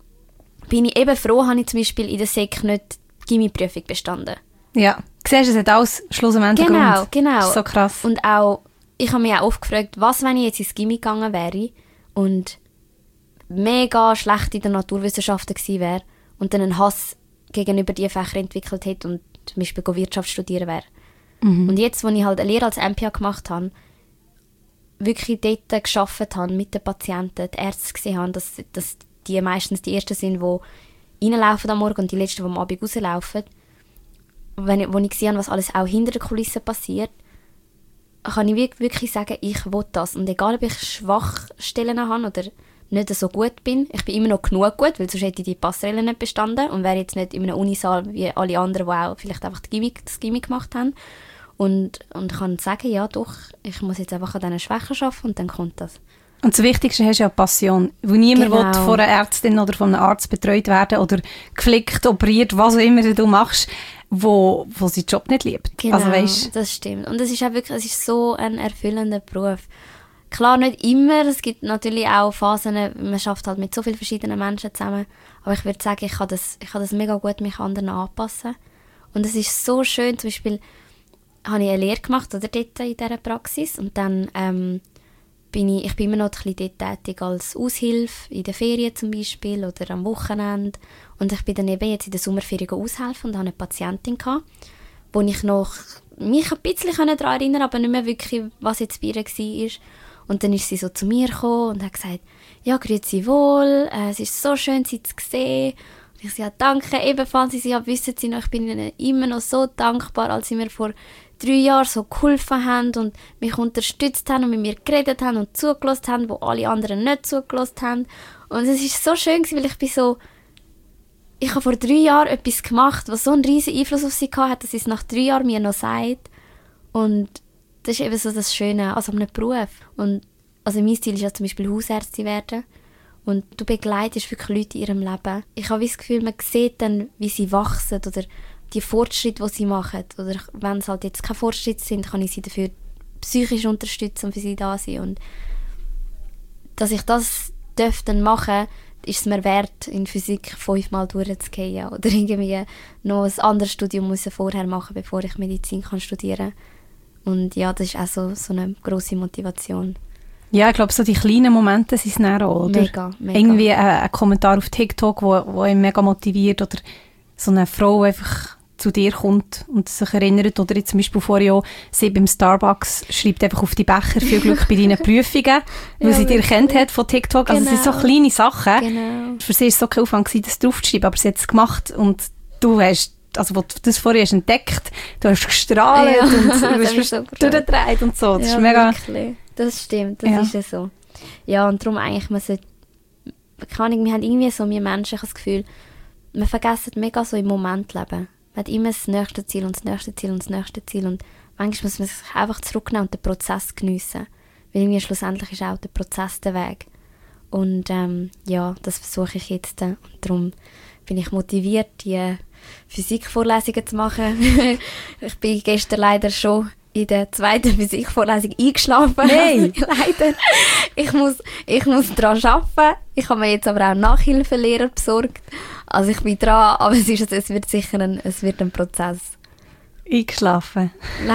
bin ich eben froh, habe ich zum Beispiel in der Sek nicht die Gimmi-Prüfung bestanden. Ja. Siehst du, es hat alles schlussendlich Genau, Grund. genau. Das ist so krass. Und auch, ich habe mich auch oft gefragt, was, wenn ich jetzt ins Gimmi gegangen wäre und mega schlecht in den Naturwissenschaften gewesen wäre und dann einen Hass gegenüber diesen Fächern entwickelt hätte und zum Beispiel Wirtschaft studieren wäre. Mhm. Und jetzt, als ich halt eine Lehre als M P A gemacht habe, wirklich dort gearbeitet habe mit den Patienten, die Ärzte gesehen habe, dass, dass die meistens die Ersten sind, die reinlaufen am Morgen und die Letzten, die am Abend rauslaufen. Wenn ich, wo ich gesehen habe, was alles auch hinter den Kulissen passiert, kann ich wirklich sagen, ich will das. Und egal, ob ich Schwachstellen habe oder nicht so gut bin, ich bin immer noch genug gut, weil sonst hätte ich die Passerelle nicht bestanden und wäre jetzt nicht in einem Unisaal wie alle anderen, die auch vielleicht einfach die Gimmick, das Gimmick gemacht haben. Und, und ich kann sagen, ja doch, ich muss jetzt einfach an diesen Schwächen arbeiten und dann kommt das. Und das Wichtigste hast du ja Passion. Wo niemand Genau. will von einer Ärztin oder von einem Arzt betreut werden oder geflickt, operiert, was auch immer du machst, wo, wo seinen Job nicht liebt. Genau, also, weißt, das stimmt. Und es ist auch wirklich, es ist so ein erfüllender Beruf. Klar, nicht immer, es gibt natürlich auch Phasen, man arbeitet halt mit so vielen verschiedenen Menschen zusammen, aber ich würde sagen, ich kann das, ich kann das mega gut mich anderen anpassen. Und es ist so schön, zum Beispiel habe ich eine Lehre gemacht, oder dort in dieser Praxis, und dann ähm, bin ich, ich bin immer noch ein bisschen dort tätig als Aushilfe, in den Ferien zum Beispiel, oder am Wochenende. Und ich bin dann eben jetzt in der Sommerferien aushelfen und hatte eine Patientin gehabt, wo ich noch mich ein bisschen daran erinnern, aber nicht mehr wirklich, was jetzt bei ihr war. Und dann ist sie so zu mir gekommen und hat gesagt, ja, grüezi wohl, äh, es ist so schön, Sie zu sehen. Und Ich sage, ja, danke ebenfalls. Sie sagen, ja, wissen Sie noch, ich bin Ihnen immer noch so dankbar, als Sie mir vor drei Jahren so geholfen haben und mich unterstützt haben und mit mir geredet haben und zugelassen haben, wo alle anderen nicht zugelassen haben. Und es war so schön, weil ich bin so... Ich habe vor drei Jahren etwas gemacht, was so einen riesen Einfluss auf sie hatte, dass sie es nach drei Jahren mir noch sagt. Und das ist eben so das Schöne an so einem Beruf. Und also mein Ziel ist ja zum Beispiel Hausärztin werden. Und du begleitest wirklich Leute in ihrem Leben. Ich habe das Gefühl, man sieht dann, wie sie wachsen oder die Fortschritte, die sie machen. Oder wenn es halt jetzt keine Fortschritte sind, kann ich sie dafür psychisch unterstützen und für sie da sein. Und dass ich das darf dann machen, ist es mir wert, in Physik fünfmal durchzugehen oder irgendwie noch ein anderes Studium muss ich vorher machen, bevor ich Medizin kann studieren kann. Und ja, das ist auch so, so eine grosse Motivation. Ja, ich glaube, so die kleinen Momente sind es dann auch, oder? Mega, mega. Irgendwie äh, ein Kommentar auf TikTok, wo, wo ihn mega motiviert, oder so eine Frau einfach zu dir kommt und sich erinnert, oder jetzt zum Beispiel vorher auch, sie beim Starbucks schreibt einfach auf die Becher «Viel Glück bei deinen Prüfungen», weil ja, sie dir erkannt hat von TikTok. Genau. Also es sind so kleine Sachen. Genau. Für sie war es so kein Aufwand, das draufzuschreiben, aber sie hat es gemacht und du hast, also wo du das vorher hast entdeckt, du hast gestrahlt ja, und du bist so durchgedreht und so. Das ja, ist mega... Wirklich. Das stimmt, das ja. ist ja so. Ja, und darum eigentlich, man sollte, keine Ahnung, wir haben irgendwie so, wir Menschen, ich habe das Gefühl, wir vergessen mega so im Moment leben. Man hat immer das nächste Ziel und das nächste Ziel und das nächste Ziel und manchmal muss man sich einfach zurücknehmen und den Prozess geniessen. Weil irgendwie schlussendlich ist auch der Prozess der Weg. Und ähm, ja, das versuche ich jetzt. Und darum bin ich motiviert, die Physikvorlesungen zu machen. Ich bin gestern leider schon in der zweiten Physikvorlesung eingeschlafen. Nein! Leider. Ich muss, ich muss daran arbeiten. Ich habe mir jetzt aber auch Nachhilfelehrer besorgt. Also ich bin dran, aber es, ist, es wird sicher ein, es wird ein Prozess. Eingeschlafen?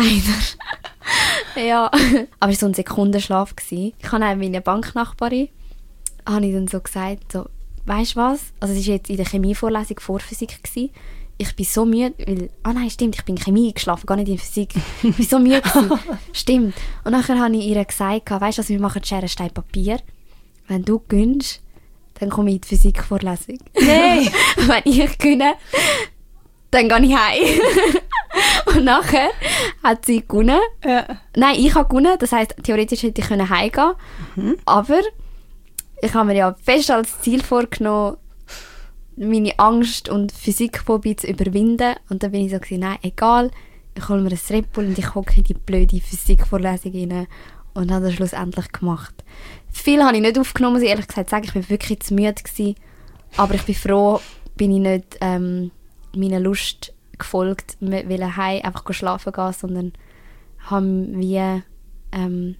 Leider. Ja. Aber es war so ein Sekundenschlaf gewesen. Ich habe auch meine Banknachbarin, habe ich dann so gesagt, so, weisst du was? Also es war jetzt in der Chemievorlesung vor Physik gewesen. Ich bin so müde, weil, ah nein, stimmt, ich bin in Chemie geschlafen, gar nicht in Physik. Ich bin so müde gewesen. Stimmt. Und nachher habe ich ihr gesagt, weisst du was, wir machen Schere, Stein, Papier. Wenn du gewinnst, dann komme ich in die Physikvorlesung. Nein! Wenn ich gewinne, dann gehe ich heim. Und nachher hat sie gewonnen. Ja. Nein, ich habe gewonnen, das heisst, theoretisch hätte ich heimgehen können. Mhm. Aber ich habe mir ja fest als Ziel vorgenommen, meine Angst und Physikphobie zu überwinden. Und dann bin ich so gewesen, nein, egal, ich hole mir ein Red Bull und ich hocke in die blöde Physikvorlesung rein und habe das schlussendlich gemacht. Viel habe ich nicht aufgenommen, muss ich ehrlich gesagt sagen, ich war wirklich zu müde gewesen. Aber ich bin froh, bin ich nicht ähm, meiner Lust gefolgt, weil heim einfach schlafen gehen, sondern haben wir ähm,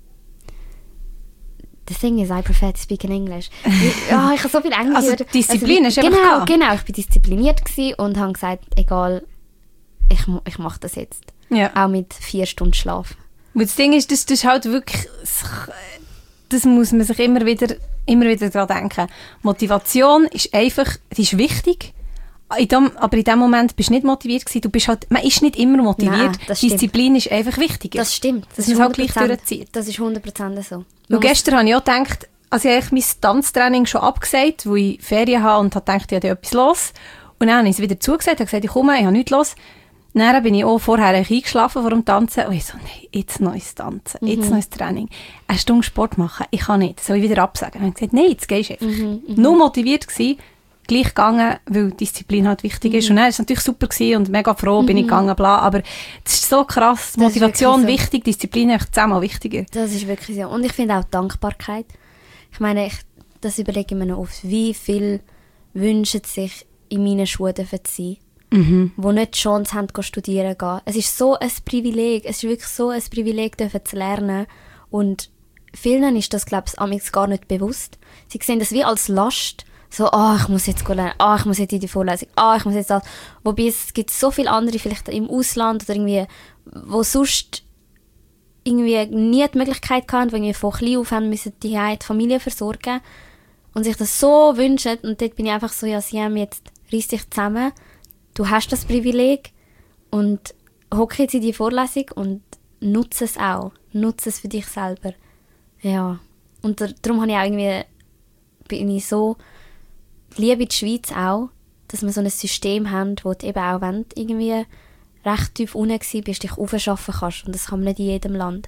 the thing is, I prefer to speak in English. Ja, ich habe so viel Englisch also gehört. Disziplin also, ist genau, einfach genau, ich war diszipliniert und habe gesagt, egal, ich, ich mache das jetzt. Ja. Auch mit vier Stunden Schlaf. Und das Ding ist, das, das ist halt wirklich, das muss man sich immer wieder, immer wieder daran denken. Motivation ist einfach, die ist wichtig, in dem, aber in dem Moment bist du nicht motiviert gewesen. Du bist halt, man ist nicht immer motiviert. Nein, Disziplin ist einfach wichtiger. Das stimmt. Das, das ist halt gleich durchzieht. Das ist hundert Prozent so. Und gestern habe ich auch gedacht, also ich habe mein Tanztraining schon abgesagt, wo ich Ferien habe und habe gedacht, ich habe etwas los. Und dann habe ich es wieder zugesagt, habe gesagt, ich komme, ich habe nichts los. Dann bin ich auch vorher eingeschlafen vor dem Tanzen. Und ich so, nein, jetzt neues Tanzen, jetzt mhm. neues Training. Eine Stunde Sport machen, ich kann nicht. Soll ich wieder absagen? Und ich habe gesagt, nein, jetzt gehst du einfach. Mhm, Nur motiviert gewesen, gleich gegangen, weil Disziplin halt wichtig mhm. ist. Und dann war es natürlich super gewesen und mega froh bin mhm. ich gegangen, bla. Aber das ist so krass. Motivation so. Wichtig, Disziplin ist zehnmal wichtiger. Das ist wirklich so. Und ich finde auch Dankbarkeit. Ich meine, ich, das überlege ich mir noch oft. Wie viel wünschen sich in meinen Schuhen zu sein, mhm. die nicht die Chance haben, studieren zu gehen. Es ist so ein Privileg. Es ist wirklich so ein Privileg, zu lernen. Und vielen ist das, glaube ich, gar nicht bewusst. Sie sehen das wie als Last. So, ah, oh, ich muss jetzt lernen, ah, oh, ich muss jetzt in die Vorlesung, ah, oh, ich muss jetzt das. Wobei es gibt so viele andere, vielleicht im Ausland oder irgendwie, wo sonst irgendwie nie die Möglichkeit hatten, die irgendwie von klein auf haben müssen, die, die Familie versorgen und sich das so wünschen. Und dort bin ich einfach so, ja, sie haben jetzt, reiss dich zusammen, du hast das Privileg und hocke jetzt in die Vorlesung und nutze es auch. Nutze es für dich selber. Ja. Und darum habe ich auch irgendwie, bin ich so, liebe die Schweiz auch, dass wir so ein System haben, wo du eben auch, wenn du irgendwie recht tief unten gewesen bist, dich aufschaffen kannst. Und das kann man nicht in jedem Land.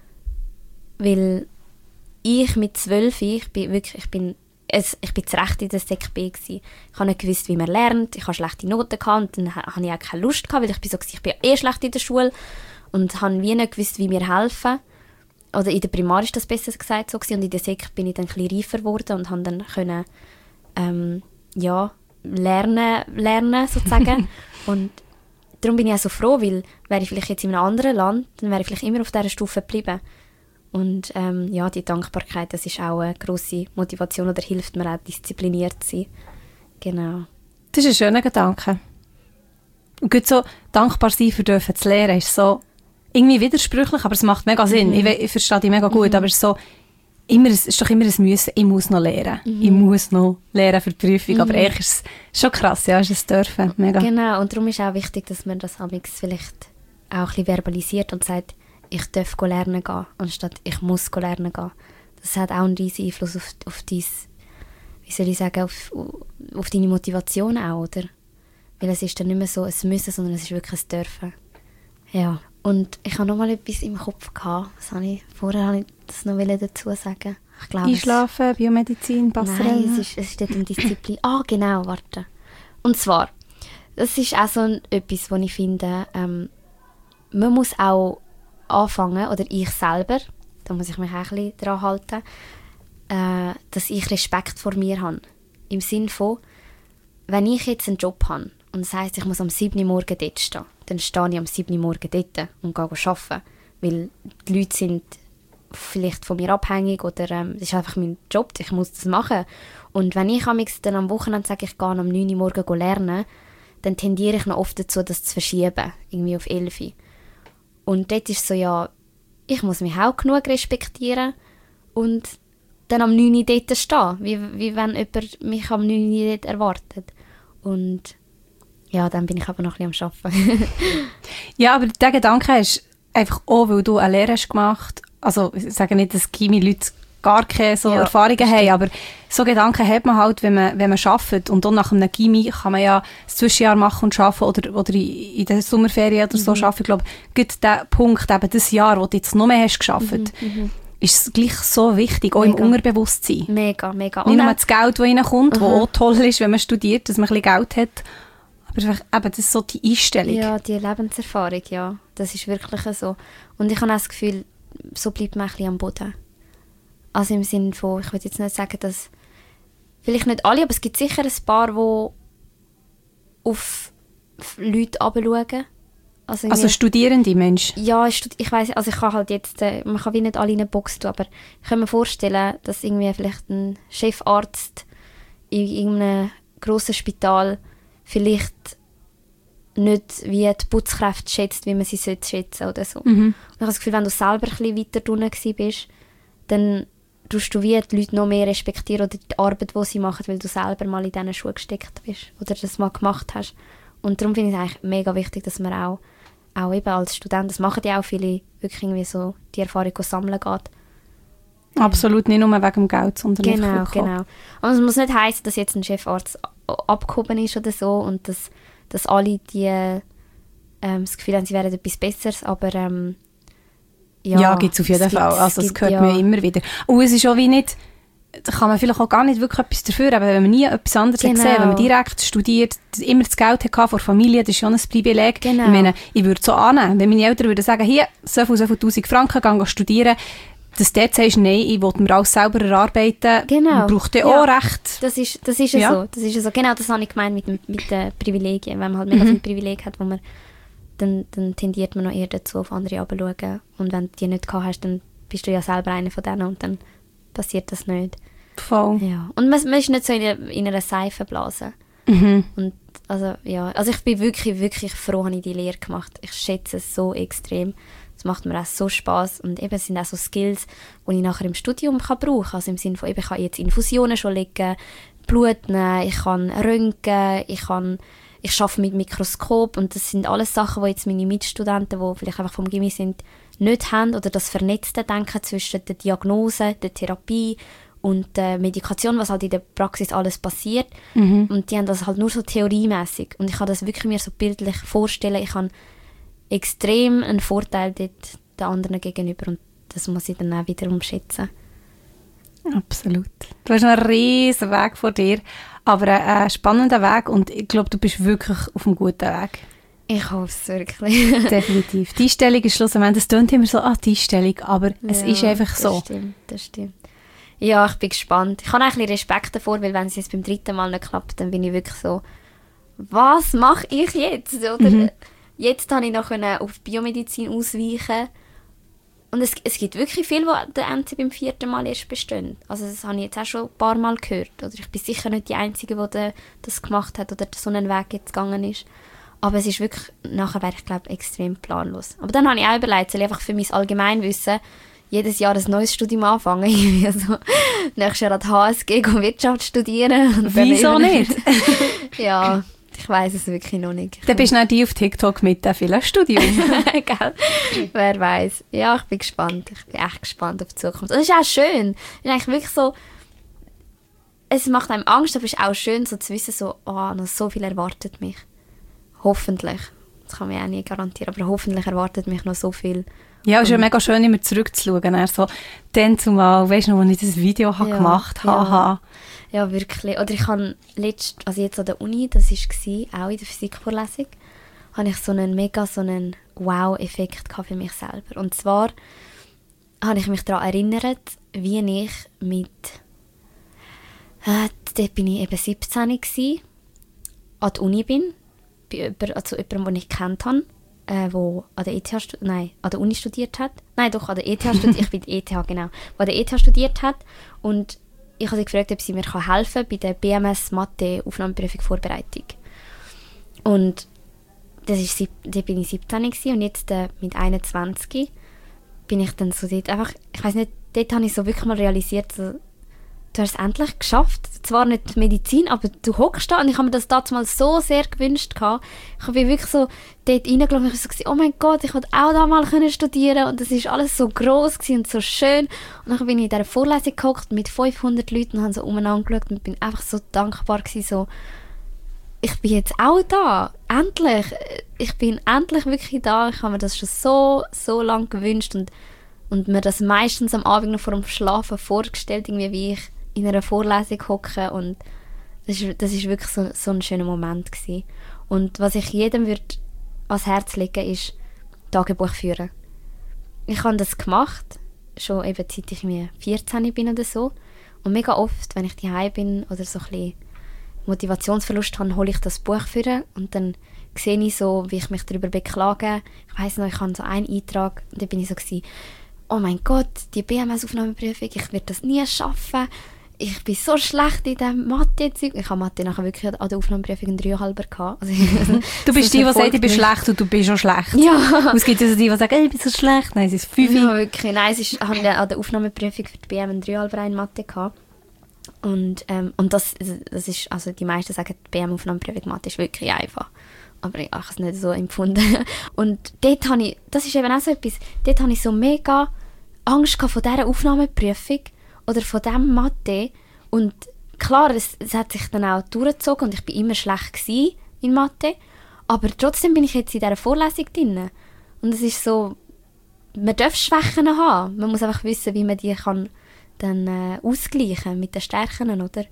Weil ich mit zwölf, ich bin wirklich, ich bin, es, ich bin zu Recht in der Sek B gewesen. Ich habe nicht gewusst, wie man lernt. Ich hatte schlechte Noten gehabt, und dann hatte ich auch keine Lust gehabt, weil ich bin so gewesen, ich bin eh schlecht in der Schule und habe wie nicht gewusst, wie mir helfen. Oder in der Primar ist das besser gesagt so gewesen, und in der Sek bin ich dann ein bisschen reifer geworden und habe dann können, ähm, ja, lernen, lernen sozusagen. Und darum bin ich auch so froh, weil wäre ich vielleicht jetzt in einem anderen Land, dann wäre ich vielleicht immer auf dieser Stufe geblieben. Und ähm, ja, die Dankbarkeit, das ist auch eine grosse Motivation oder hilft mir auch, diszipliniert zu sein. Genau. Das ist ein schöner Gedanke. Und gut so dankbar sein für dürfen zu lernen, ist so irgendwie widersprüchlich, aber es macht mega Sinn. Mhm. Ich, ich verstehe dich mega gut, mhm. aber es ist so, immer, es ist doch immer ein Müssen, ich muss noch lernen. Mhm. Ich muss noch lernen für die Prüfung, mhm. aber eigentlich ist es schon krass, ja, ist es dürfen. Mega. Genau, und darum ist auch wichtig, dass man das amigs vielleicht auch ein bisschen verbalisiert und sagt, ich darf lernen gehen, anstatt ich muss lernen gehen. Das hat auch einen riesigen Einfluss auf, auf dein, wie soll ich sagen, auf, auf deine Motivation auch, oder? Weil es ist dann nicht mehr so ein Müssen, sondern es ist wirklich ein Dürfen. Ja. Und ich habe noch mal etwas im Kopf gehabt. Das habe ich, vorher wollte ich das noch dazu sagen. Ich glaube, Einschlafen, es, Biomedizin, Passerelle. Nein, es, ist, es steht um Disziplin. Ah, genau, warte. Und zwar, das ist auch so ein, etwas, wo ich finde, ähm, man muss auch anfangen, oder ich selber, da muss ich mich auch ein bisschen daran halten, äh, dass ich Respekt vor mir habe. Im Sinne von, wenn ich jetzt einen Job habe und das heisst, ich muss am sieben Uhr morgens dort stehen, dann stehe ich am sieben Uhr morgens dort und gehe arbeiten. Weil die Leute sind vielleicht von mir abhängig oder ähm, das ist einfach mein Job, ich muss das machen. Und wenn ich dann am Wochenende sage, ich gehe am neun Uhr morgens lernen, dann tendiere ich noch oft dazu, das zu verschieben, irgendwie auf elf Uhr. Und dort ist so, ja, ich muss mich auch genug respektieren und dann am neun Uhr dort stehen, wie, wie wenn jemand mich am neun Uhr dort erwartet. Und ja, dann bin ich aber noch ein bisschen am Arbeiten. Ja, aber der Gedanke ist einfach auch, weil du eine Lehre hast gemacht, also ich sage nicht, dass Chemie-Leute gar keine so ja, Erfahrungen haben, aber so Gedanken hat man halt, wenn man, wenn man arbeitet. Und dann nach einem Chemie kann man ja das Zwischenjahr machen und arbeiten oder, oder in, in der Sommerferien oder so mhm. arbeiten. Ich glaube, gerade der Punkt, eben das Jahr, wo du jetzt noch mehr hast gearbeitet, mhm, ist gleich so wichtig, auch mega. Im Unterbewusstsein. Mega, mega. Nicht nur das Geld, das reinkommt, mhm. was auch toll ist, wenn man studiert, dass man ein bisschen Geld hat, aber eben, das ist so die Einstellung. Ja, die Lebenserfahrung, ja. Das ist wirklich so. Und ich habe auch das Gefühl, so bleibt man ein bisschen am Boden. Also im Sinne von, ich würde jetzt nicht sagen, dass, vielleicht nicht alle, aber es gibt sicher ein paar, die auf Leute herabschauen. Also, also studierende Menschen? Ja, ich weiss, also ich kann halt jetzt, man kann wie nicht alle in eine Box tun, aber ich kann mir vorstellen, dass irgendwie vielleicht ein Chefarzt in irgendeinem grossen Spital vielleicht nicht wie die Putzkräfte schätzt, wie man sie sollte schätzen oder so. Mhm. Und ich habe das Gefühl, wenn du selber ein bisschen weiter drunten bist, dann tust du wie die Leute noch mehr respektieren oder die Arbeit, die sie machen, weil du selber mal in diesen Schuhe gesteckt bist oder das mal gemacht hast. Und darum finde ich es eigentlich mega wichtig, dass man auch, auch eben als Student, das machen ja auch viele, wirklich irgendwie so die Erfahrung sammeln geht. Absolut, nicht nur wegen dem Geld, sondern genau, einfach genau. Und es muss nicht heißen, dass jetzt ein Chefarzt abgehoben ist oder so und dass, dass alle die ähm, das Gefühl haben, sie wären etwas Besseres, aber ähm, ja, ja gibt es auf jeden Fall. Also das hört ja. man immer wieder. Und es ist auch wie nicht, da kann man vielleicht auch gar nicht wirklich etwas dafür, aber wenn man nie etwas anderes genau. gesehen, wenn man direkt studiert, immer das Geld hatte von der Familie, das ist schon ein Privileg. Genau. Ich meine, ich würde es so annehmen, wenn meine Eltern würden sagen, hier, so viel, so viel tausend Franken, gehen studieren, dass du dort sagst, nein, ich will mir alles selber erarbeiten, genau. man braucht ja ja. auch Recht. Das ist, das ist ja so. Das ist so. Genau, das habe ich gemeint mit, dem, mit den Privilegien. Wenn man halt mega mhm. viele Privilegien hat, wo man, dann, dann tendiert man noch eher dazu, auf andere herabzuschauen. Und wenn du die nicht gehabt hast, dann bist du ja selber einer von denen und dann passiert das nicht. Voll. Ja. Und man, man ist nicht so in, einer, in einer Seife blasen. Mhm. Und also, ja. also ich bin wirklich, wirklich froh, dass ich die Lehre gemacht. Ich schätze es so extrem. Es macht mir auch so Spass und eben es sind auch so Skills, die ich nachher im Studium kann brauchen kann. Also im Sinne von, eben, ich kann jetzt Infusionen schon legen, Blut nehmen, ich kann röntgen, ich kann, ich arbeite mit Mikroskop und das sind alles Sachen, die jetzt meine Mitstudenten, die vielleicht einfach vom Gymi sind, nicht haben oder das vernetzte Denken zwischen der Diagnose, der Therapie und äh, Medikation, was halt in der Praxis alles passiert. Mhm. Und die haben das halt nur so theoriemässig. Und ich kann das wirklich mir so bildlich vorstellen. Ich habe extrem einen Vorteil dort den anderen gegenüber und das muss ich dann auch wiederum schätzen. Absolut. Du hast noch einen riesen Weg vor dir, aber einen, einen spannenden Weg und ich glaube, du bist wirklich auf einem guten Weg. Ich hoffe es wirklich. Definitiv. Die Einstellung ist schlussendlich, es klingt immer so, ah, die Einstellung, aber ja, es ist einfach so. Das stimmt, das stimmt. Ja, ich bin gespannt. Ich habe ein bisschen Respekt davor, weil wenn es jetzt beim dritten Mal nicht klappt, dann bin ich wirklich so, was mache ich jetzt? Oder mhm. Jetzt habe ich noch auf Biomedizin ausweichen. Und es, es gibt wirklich viel, was der N C beim vierten Mal erst bestehen. Also das habe ich jetzt auch schon ein paar Mal gehört. Oder ich bin sicher nicht die Einzige, die das gemacht hat oder so einen Weg jetzt gegangen ist. Aber es ist wirklich, nachher wäre ich glaube extrem planlos. Aber dann habe ich auch überlegt, soll ich einfach für mein Allgemeinwissen jedes Jahr ein neues Studium anfangen. Ich also, nächstes Jahr an die H S G und Wirtschaft studieren. Und wieso nicht? Ja, ich weiss es wirklich noch nicht. Dann bist du auch die auf TikTok mit dem vielen Studium. Gell? Wer weiß. Ja, ich bin gespannt. Ich bin echt gespannt auf die Zukunft. Und es ist auch schön. Es ist eigentlich wirklich so, es macht einem Angst, aber es ist auch schön, so zu wissen, so, oh, noch so viel erwartet mich. Hoffentlich. Das kann man ja auch nie garantieren, aber hoffentlich erwartet mich noch so viel. Ja, es ist ja mega schön, immer zurückzuschauen. Also, dann zumal, weißt du noch, als ich das Video ja, gemacht habe. Ja. Ja, wirklich. Oder ich habe letzt, also jetzt an der Uni, das war auch in der Physikvorlesung, habe ich so einen mega so einen Wow-Effekt für mich selber. Und zwar habe ich mich daran erinnert, wie ich mit, äh, dort bin ich eben siebzehn gsi, an die Uni bin, bei über, also jemandem, den ich gekannt habe, äh, wo an der E T H, nein, an der Uni studiert hat. Nein, doch, an der E T H studiert, ich bin E T H, genau, wo an der E T H studiert hat. Und ich habe sie gefragt, ob sie mir helfen kann bei der B M S Mathe Aufnahmeprüfung Vorbereitung. Und das ist, da bin ich siebzehn und jetzt äh, mit einundzwanzig bin ich dann so dort einfach, ich weiss nicht, dort habe ich so wirklich mal realisiert, so, du hast es endlich geschafft. Zwar nicht Medizin, aber du hockst da und ich habe mir das damals so sehr gewünscht. Gehabt. Ich bin wirklich so dort reingelaufen und ich war so, oh mein Gott, ich wollte auch da mal studieren und das war alles so gross und so schön. Und dann bin ich in dieser Vorlesung gehockt mit fünfhundert Leuten und habe so umeinander geschaut und bin einfach so dankbar gewesen, so, ich bin jetzt auch da, endlich. Ich bin endlich wirklich da. Ich habe mir das schon so, so lange gewünscht und, und mir das meistens am Abend noch vor dem Schlafen vorgestellt, irgendwie, wie ich in einer Vorlesung hocke und das ist, das ist wirklich so, so ein schöner Moment gewesen. Und was ich jedem würde ans Herz legen, ist Tagebuch führen. Ich habe das gemacht, schon eben seit ich mir vierzehn bin oder so. Und mega oft, wenn ich daheim bin oder so ein bisschen Motivationsverlust habe, hole ich das Buch führen und dann sehe ich so, wie ich mich darüber beklage. Ich weiss noch, ich habe so einen Eintrag und dann bin ich so gewesen, oh mein Gott, die B M S-Aufnahmeprüfung, ich werde das nie schaffen. Ich bin so schlecht in diesem Mathe-Zeug. Ich habe Mathe nachher wirklich an der Aufnahmeprüfung einen dreieinhalber gehabt. Also, du bist die, die sagt, ich bin schlecht und du bist schon schlecht. Ja. Und es gibt also die, die sagen, ich bin so schlecht. Nein, es ist fünf. Ja, wirklich. Nein, es ist, ich habe an der Aufnahmeprüfung für die B M einen dreieinhalber in Mathe gehabt. Und, ähm, und das, das ist, also die meisten sagen, die B M-Aufnahmeprüfung Mathe ist wirklich einfach. Aber ich habe es nicht so empfunden. Und dort habe ich, das ist eben auch so etwas, dort habe ich so mega Angst gehabt vor dieser Aufnahmeprüfung oder von diesem Mathe. Und klar, es, es hat sich dann auch durchgezogen und ich war immer schlecht gewesen in Mathe. Aber trotzdem bin ich jetzt in dieser Vorlesung drin. Und es ist so, man darf Schwächen haben. Man muss einfach wissen, wie man die kann dann äh, ausgleichen mit den Stärken, oder?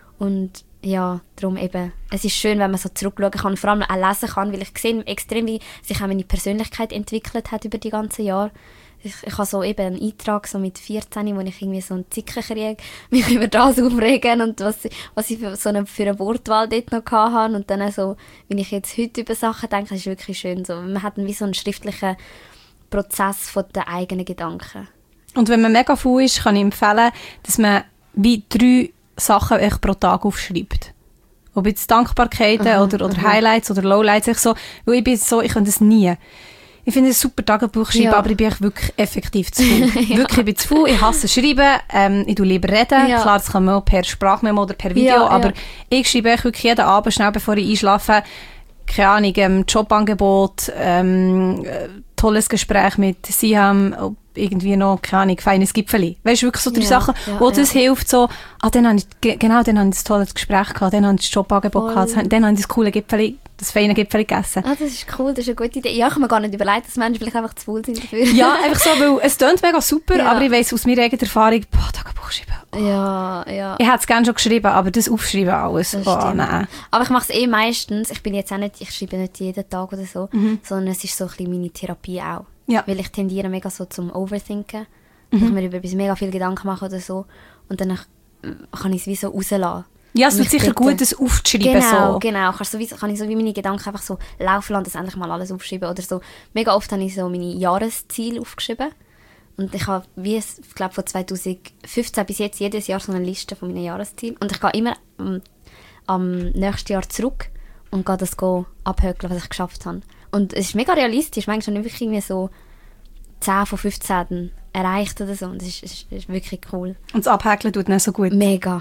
Und ja, darum eben, es ist schön, wenn man so zurückschauen kann und vor allem auch lesen kann, weil ich sehe extrem, wie sich auch meine Persönlichkeit entwickelt hat über die ganzen Jahre. Ich, ich habe so eben einen Eintrag so mit vierzehn, wo ich irgendwie so einen Zicken kriege, mich über das aufregen und was, was ich für, so eine, für eine Wortwahl dort noch hatte. Und dann so, wenn ich jetzt heute über Sachen denke, das ist wirklich schön. So, man hat wie so einen schriftlichen Prozess von den eigenen Gedanken. Und wenn man mega faul ist, kann ich empfehlen, dass man wie drei Sachen echt pro Tag aufschreibt. Ob jetzt Dankbarkeiten aha, oder, oder Highlights oder Lowlights. Ich, so, weil ich bin so, ich kann das nie. Ich finde es ein super Tagebuch schreiben, ja. aber ich bin wirklich effektiv zu faul. ja. Wirklich, ich bin zu faul. Ich hasse schreiben. Ähm, ich tue lieber reden. Ja. Klar, das kann man auch per Sprachmemo oder per Video. Ja, aber ja. ich schreibe wirklich jeden Abend schnell, bevor ich einschlafe, keine Ahnung, ähm, Jobangebot, ähm, tolles Gespräch mit Siham, irgendwie noch, keine Ahnung, feines Gipfeli. Weißt du, wirklich so drei Ja, Sachen, ja, wo das ja. hilft, so, ah, dann habe ich, ge- genau, dann habe ich ein tolles Gespräch gehabt, dann habe ich das Jobangebot Voll. gehabt, dann habe ich das coole Gipfeli, das feine Gipfeli gegessen. Ah, das ist cool, das ist eine gute Idee. Ja, ich habe mir gar nicht überlegt, dass Menschen vielleicht einfach zu faul sind dafür. Ja, einfach so, weil es klingt mega super, Ja. aber ich weiss aus meiner eigenen Erfahrung, boah, Tagebuch schreiben. Ja, ja. Ich hätte es gerne schon geschrieben, aber das Aufschreiben alles, Das oh stimmt. nein. Aber ich mache es eh meistens, ich bin jetzt auch nicht, ich schreibe nicht jeden Tag oder so, Mhm. sondern es ist so ein bisschen meine Therapie auch. Ja. Weil ich tendiere mega so zum Overthinken. Mhm. Ich mir über etwas mega viel Gedanken mache oder so. Und dann äh, kann ich es wie so rauslassen. Ja, es Und wird ich sicher bitte- gut, das aufzuschreiben. Genau, so. genau. Kannst so wie, kann ich so wie meine Gedanken einfach so laufen lassen, das endlich mal alles aufschreiben. Oder so. Mega oft habe ich so meine Jahresziele aufgeschrieben. Und ich habe, wie es, ich glaube, von zweitausendfünfzehn bis jetzt jedes Jahr so eine Liste von meinen Jahreszielen. Und ich gehe immer am, am nächsten Jahr zurück und gehe das go abhökeln, was ich geschafft habe. Und es ist mega realistisch. Manchmal habe ich wirklich irgendwie so zehn von fünfzehn erreicht oder so. Und das ist, ist, ist wirklich cool. Und das Abhäkeln tut nicht so gut. Mega.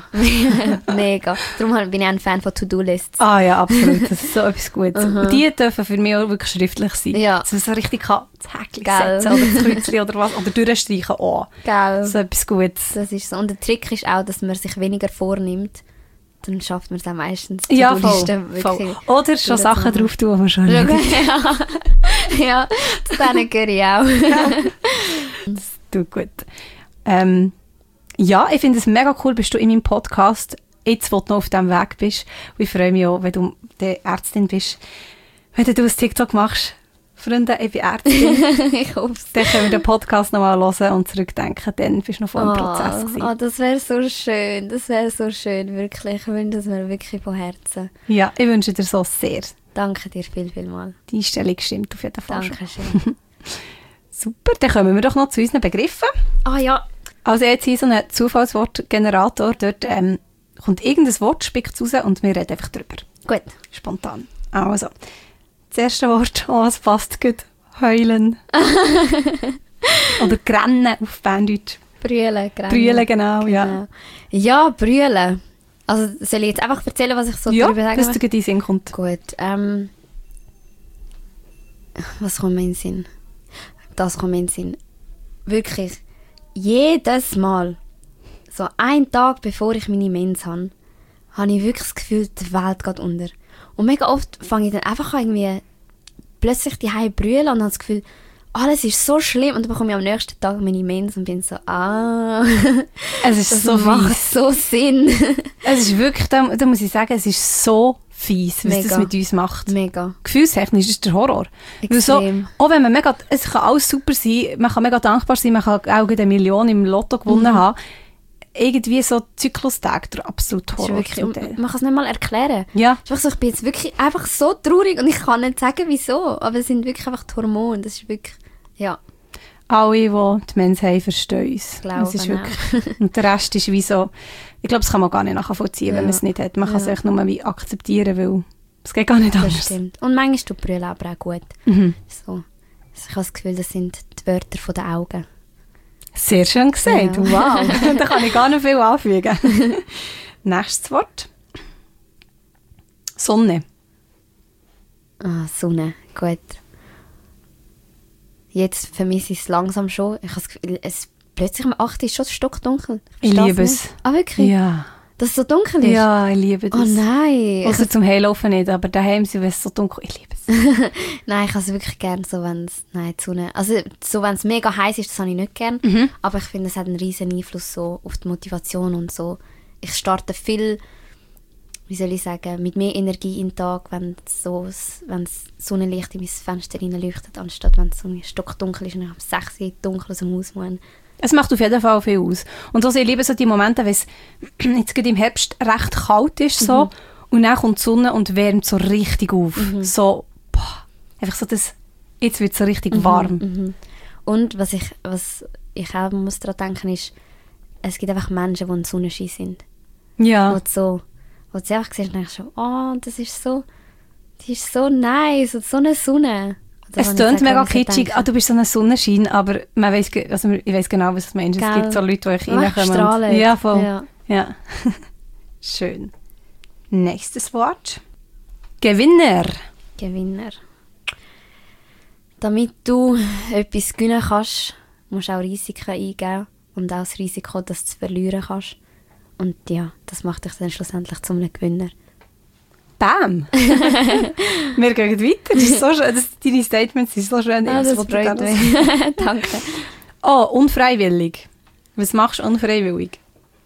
Mega. Darum bin ich auch ein Fan von To-Do-Lists. Ah ja, absolut. Das ist so etwas Gutes. Und die dürfen für mich auch wirklich schriftlich sein. Ja. Dass man so richtig kann, das Häkchen Gell. setzen oder das Kreuzchen oder was. Oder durchstreichen auch. Gell. So etwas Gutes. Das ist so. Und der Trick ist auch, dass man sich weniger vornimmt. Dann schafft man es auch meistens. Ja, voll, To-Do-Listen voll. wirklich Oder schon Sachen machen. drauf tun, die man schon Ja, nicht. ja, zu denen gehöre ich auch. Das tut gut. Ähm, ja, ich finde es mega cool, bist du in meinem Podcast, jetzt, wo du noch auf diesem Weg bist. Und ich freue mich auch, wenn du die Ärztin bist. Wenn du ein TikTok machst, Freunde, ich bin Ärztin, Ich hoffe es. dann können wir den Podcast nochmal hören und zurückdenken. Dann bist du noch voll im Prozess gewesen. Oh, das wäre so schön. Das wäre so schön, wirklich. Ich wünsche es mir wirklich von Herzen. Ja, ich wünsche dir so sehr. Danke dir viel, viel mal. Die Einstellung stimmt auf jeden Fall schon. Dankeschön. Super, dann kommen wir doch noch zu unseren Begriffen. Ah ja. Also jetzt hier so ein Zufallswortgenerator, dort ähm, kommt irgendein Wort, spickt es raus und wir reden einfach drüber. Gut. Spontan. Also, das erste Wort, oh, es passt gut. Heulen. Oder grennen auf Berndeutsch. Brüllen, grennen. Brüllen, genau, ja. Genau. Ja, brüllen. Also soll ich jetzt einfach erzählen, was ich so Ja, darüber sagen dass möchte? dir in den Sinn kommt. Gut, ähm... Was kommt mir in den Sinn? Das kommt mir in den Sinn. Wirklich, jedes Mal, so einen Tag bevor ich meine Mens habe, habe ich wirklich das Gefühl, die Welt geht unter. Und mega oft fange ich dann einfach an, irgendwie plötzlich die Hause brüllen und habe das Gefühl, alles ist so schlimm. Und dann bekomme ich am nächsten Tag meine Mens und bin so, ah, Es ist das so macht fies. so Sinn. Es ist wirklich, da, da muss ich sagen, es ist so fies, was Mega. das mit uns macht. Mega. Gefühlstechnisch ist der Horror. Weil so, Extrem. auch wenn man mega, es kann alles super sein, man kann mega dankbar sein, man kann auch eine Million im Lotto gewonnen Mhm. haben. Irgendwie so Zyklustag, der absolute Das ist Horror. wirklich, zum und Teil. man kann es nicht mal erklären. Ja, Es ist einfach so, ich bin jetzt wirklich einfach so traurig und ich kann nicht sagen, wieso. Aber es sind wirklich einfach die Hormone. Das ist wirklich, ja, alle, die die Mens haben, verstehen uns. glaube Es ist auch. wirklich, und der Rest ist wie so, ich glaube, das kann man gar nicht nachvollziehen, wenn Ja. man es nicht hat. Man kann es Ja. echt nur wie akzeptieren, weil es geht gar nicht das anders. stimmt. Und manchmal tut Brüllen aber auch gut. Mhm. So. Also ich habe das Gefühl, das sind die Wörter von den Augen. Sehr schön gesagt. Ja. Wow, da kann ich gar nicht viel anfügen. Nächstes Wort. Sonne. Ah, Sonne, gut. Jetzt vermisse ich es langsam schon. Ich habe das Gefühl, es, plötzlich um acht Uhr ist schon stockdunkel. Ich verstehe liebe nicht. es. Ah, wirklich? Ja. Dass es so dunkel ist? Ja, ich liebe das. Oh nein. Also zum Heilaufen nicht, aber daheim sind, wenn es so dunkel ist. Ich liebe es. Nein, ich habe es wirklich gerne, so wenn es, nein, die Sonne, also so wenn es mega heiß ist, das habe ich nicht gerne, Mhm. aber ich finde, es hat einen riesen Einfluss so auf die Motivation und so. Ich starte viel, wie soll ich sagen, mit mehr Energie in den Tag, wenn es so, wenn das Sonnenlicht in mein Fenster reinleuchtet, anstatt wenn es so stockdunkel ist und ich um sechs Uhr dunkel aus dem Haus muss. Es macht auf jeden Fall viel aus. Und also ich liebe so die Momente, wenn es jetzt gerade im Herbst recht kalt ist so, und dann kommt die Sonne und wärmt so richtig auf. So, boah, einfach so das, jetzt wird es so richtig warm. Mhm. Und was ich, was ich auch muss daran denken ist, es gibt einfach Menschen, die ein Sonnenschein sind. Ja. Wo du so, wo du sie einfach siehst und denkst so, oh, das ist so, die ist so nice und so eine Sonne. Oder Es wenn ich klingt sage, mega wenn ich so kitschig, denke, ah, du bist so ein Sonnenschein, aber man weiss, ge- also ich weiss genau, was du meinst. Es Gell. gibt so Leute, die euch Ach, reinkommen. und- strahlen. Ja, voll. Ja. Ja. Schön. Nächstes Wort. Gewinner. Gewinner. Damit du etwas gewinnen kannst, musst auch Risiken eingehen und auch das Risiko, dass du es verlieren kannst. Und ja, das macht dich dann schlussendlich zu einem Gewinner. Bam! Wir gehen weiter. Das ist so schön. Das, deine Statements sind so schön. Ah, das freut mich. Danke. Oh, unfreiwillig. Was machst du unfreiwillig?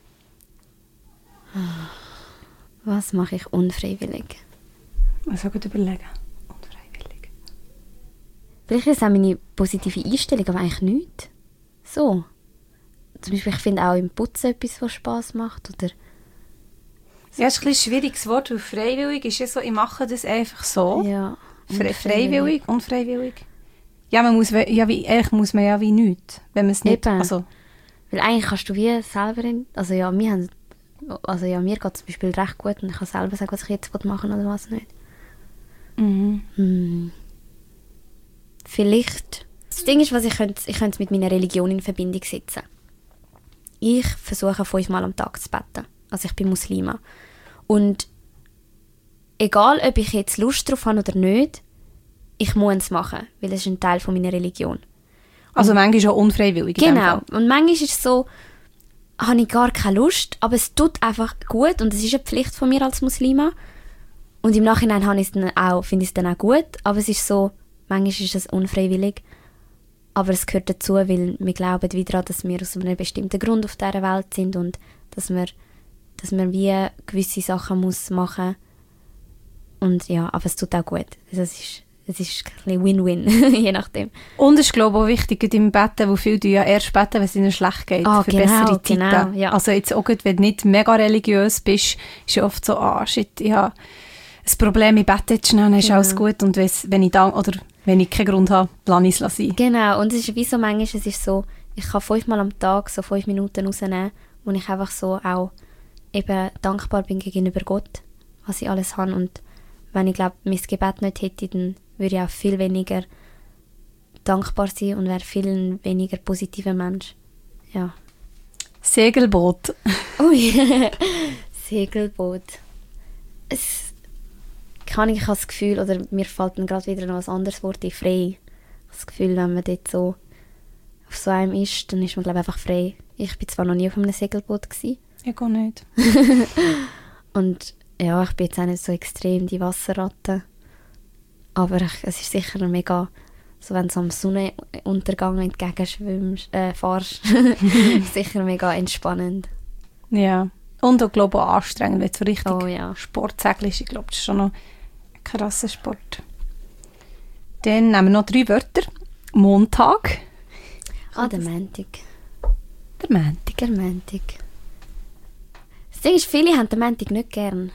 Was mache ich unfreiwillig? Ich soll gut überlegen. Unfreiwillig. Vielleicht ist es auch meine positive Einstellung, aber eigentlich nichts. So. Zum Beispiel, ich finde auch im Putzen etwas, was Spass macht. Oder ja, das ist ein bisschen ein schwieriges Wort, weil freiwillig ist ja so, ich mache das einfach so. ja, Fre freiwillig, unfreiwillig. Ja, man muss, ja wie, eigentlich muss man ja wie nichts, wenn man es nicht... Eben. Also, weil eigentlich kannst du wie selber... In, also ja, wir haben... Also ja, mir geht es zum Beispiel recht gut und ich kann selber sagen, was ich jetzt machen will oder was nicht. mhm. Hm. Vielleicht... Das Ding ist, was ich könnte, ich könnte es mit meiner Religion in Verbindung setzen. Ich versuche fünfmal am Tag zu beten. Also ich bin Muslima. Und egal, ob ich jetzt Lust drauf habe oder nicht, ich muss es machen, weil es ist ein Teil von meiner Religion. Also manchmal auch unfreiwillig. Genau. Und manchmal ist es so, habe ich gar keine Lust, aber es tut einfach gut und es ist eine Pflicht von mir als Muslima. Und im Nachhinein habe ich es dann auch, finde ich es dann auch gut, aber es ist so, manchmal ist es unfreiwillig. Aber es gehört dazu, weil wir glauben wieder daran, dass wir aus einem bestimmten Grund auf dieser Welt sind und dass wir, dass man wie gewisse Sachen muss machen. Und ja, aber es tut auch gut. Also es ist, es ist ein bisschen Win-Win, je nachdem. Und es ist, glaube ich, auch wichtig, im Betten, wo viele ja erst beten, wenn es ihnen schlecht geht, Ah, für genau, bessere Zeiten. genau, ja. Also jetzt auch gut, wenn du nicht mega religiös bist, ist ja oft so, ah, shit, ich habe ein Problem, ich bete jetzt schnell, dann ist Genau. alles gut. Und wenn ich, dann, oder wenn ich keinen Grund habe, lasse ich es sein. Genau, und es ist wie so manchmal, es ist so, ich kann fünfmal am Tag so fünf Minuten rausnehmen, wo ich einfach so auch eben dankbar bin gegenüber Gott, was ich alles habe. Und wenn ich glaube, mein Gebet nicht hätte, dann würde ich auch viel weniger dankbar sein und wäre viel ein weniger positiver Mensch. Ja. Segelboot. Ui, Segelboot. Es kann ich, ich habe das Gefühl, oder mir fällt dann gerade wieder noch ein anderes Wort ein, frei. Ich habe das Gefühl, wenn man dort so auf so einem ist, dann ist man, glaube ich, einfach frei. Ich war zwar noch nie auf einem Segelboot gewesen. Ich gehe nicht. Und ja, ich bin jetzt auch nicht so extrem die Wasserratte. Aber ich, es ist sicher mega, so wenn du am Sonnenuntergang entgegenschwimmst, äh, fahrst, sicher mega entspannend. Ja. Und auch, glaube ich, auch anstrengend, wenn es so richtig Oh ja. Sportsegeln ist. Ich glaube, das ist schon noch ein krasser Sport. Dann nehmen wir noch drei Wörter. Montag. Ah, der Montag. Der Montag. Der Montag. Das Ding ist, viele haben den Montag nicht gern.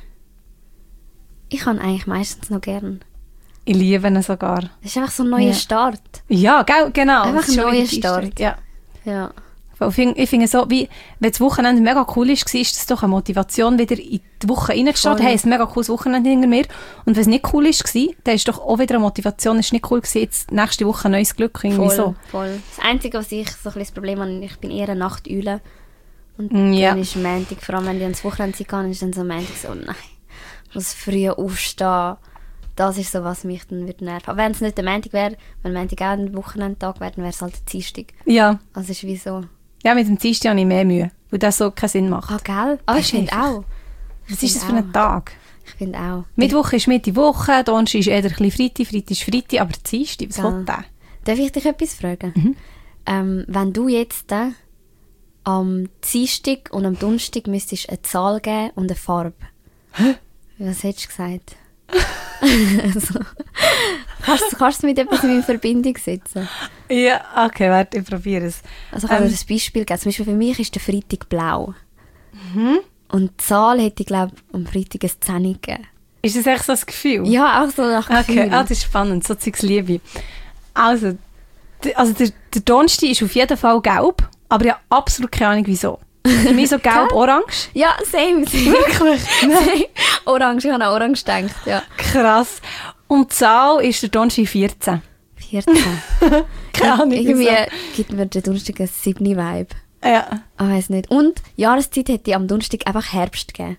Ich habe ihn eigentlich meistens noch gern. Ich liebe ihn sogar. Das ist einfach so ein neuer Ja. Start. Ja, gell, genau. Einfach Das ist ein schon neuer wieder die Start. Einstellung. Ja. Ja. Ich finde, ich finde so, wie, wenn das Wochenende mega cool ist, war ist das doch eine Motivation, wieder in die Woche reinzustarten. Voll. Hey, es ist ein mega cooles Wochenende hinter mir. Und wenn es nicht cool war, dann ist doch auch wieder eine Motivation, es ist nicht cool gewesen, jetzt nächste Woche ein neues Glück. Irgendwie Voll, so. voll. Das Einzige, was ich so ein bisschen das Problem habe, ich bin eher eine Nachteule. Und Mm, ja. dann ist Montag, vor allem wenn ich ans Wochenende gehe, ist dann so Montag so, nein, ich muss früh aufstehen. Das ist so, was mich dann würde nerven. Aber wenn es nicht der Montag wäre, wenn Montag auch ein Wochenendtag wäre, dann wäre es halt der Dienstag. Ja. Also es ist wie so, Ja, mit dem Dienstag habe ich mehr Mühe, weil das so keinen Sinn macht. ah, gell? Aber ich finde einfach- auch. Ich Was ist das für finde ein Tag? Ich finde auch. Mittwoch ist Mitte Woche, Donnerstag ist eher ein bisschen Freitag, Freitag ist Freitag, aber Dienstag, was Gell. will der? Darf ich dich etwas fragen? Mhm. Ähm, wenn du jetzt äh, am Dienstag und am Donnerstag müsstest eine Zahl geben und eine Farbe. Was hättest du gesagt? also, kannst, du- kannst du es mit etwas in Verbindung setzen? Ja, okay, warte, ich probiere es. Also ich kann Ähm. dir ein Beispiel geben. Zum Beispiel für mich ist der Freitag blau. Mhm. Und die Zahl hätte ich, glaube ich, am Freitag ein zehn gegeben. Ist das echt so das Gefühl? Ja, auch so nach Gefühl. Okay, ah, das ist spannend, so Zeugs liebe ich. Also, d- also der, der Donnerstag ist auf jeden Fall gelb, aber ich habe absolut keine Ahnung wieso. Für mich so gelb-orange. Ja, same. same. Wirklich? Same. Orange, ich habe an Orange gedacht, ja. Krass. Und die Zahl ist der Donnerstag vierzehn. vierzehn. Keine Ahnung Irgendwie wieso. gibt mir der Donnerstag ein sieben Vibe. Ja. Ich weiss nicht. Und Jahreszeit hätte ich am Donnerstag einfach Herbst gegeben.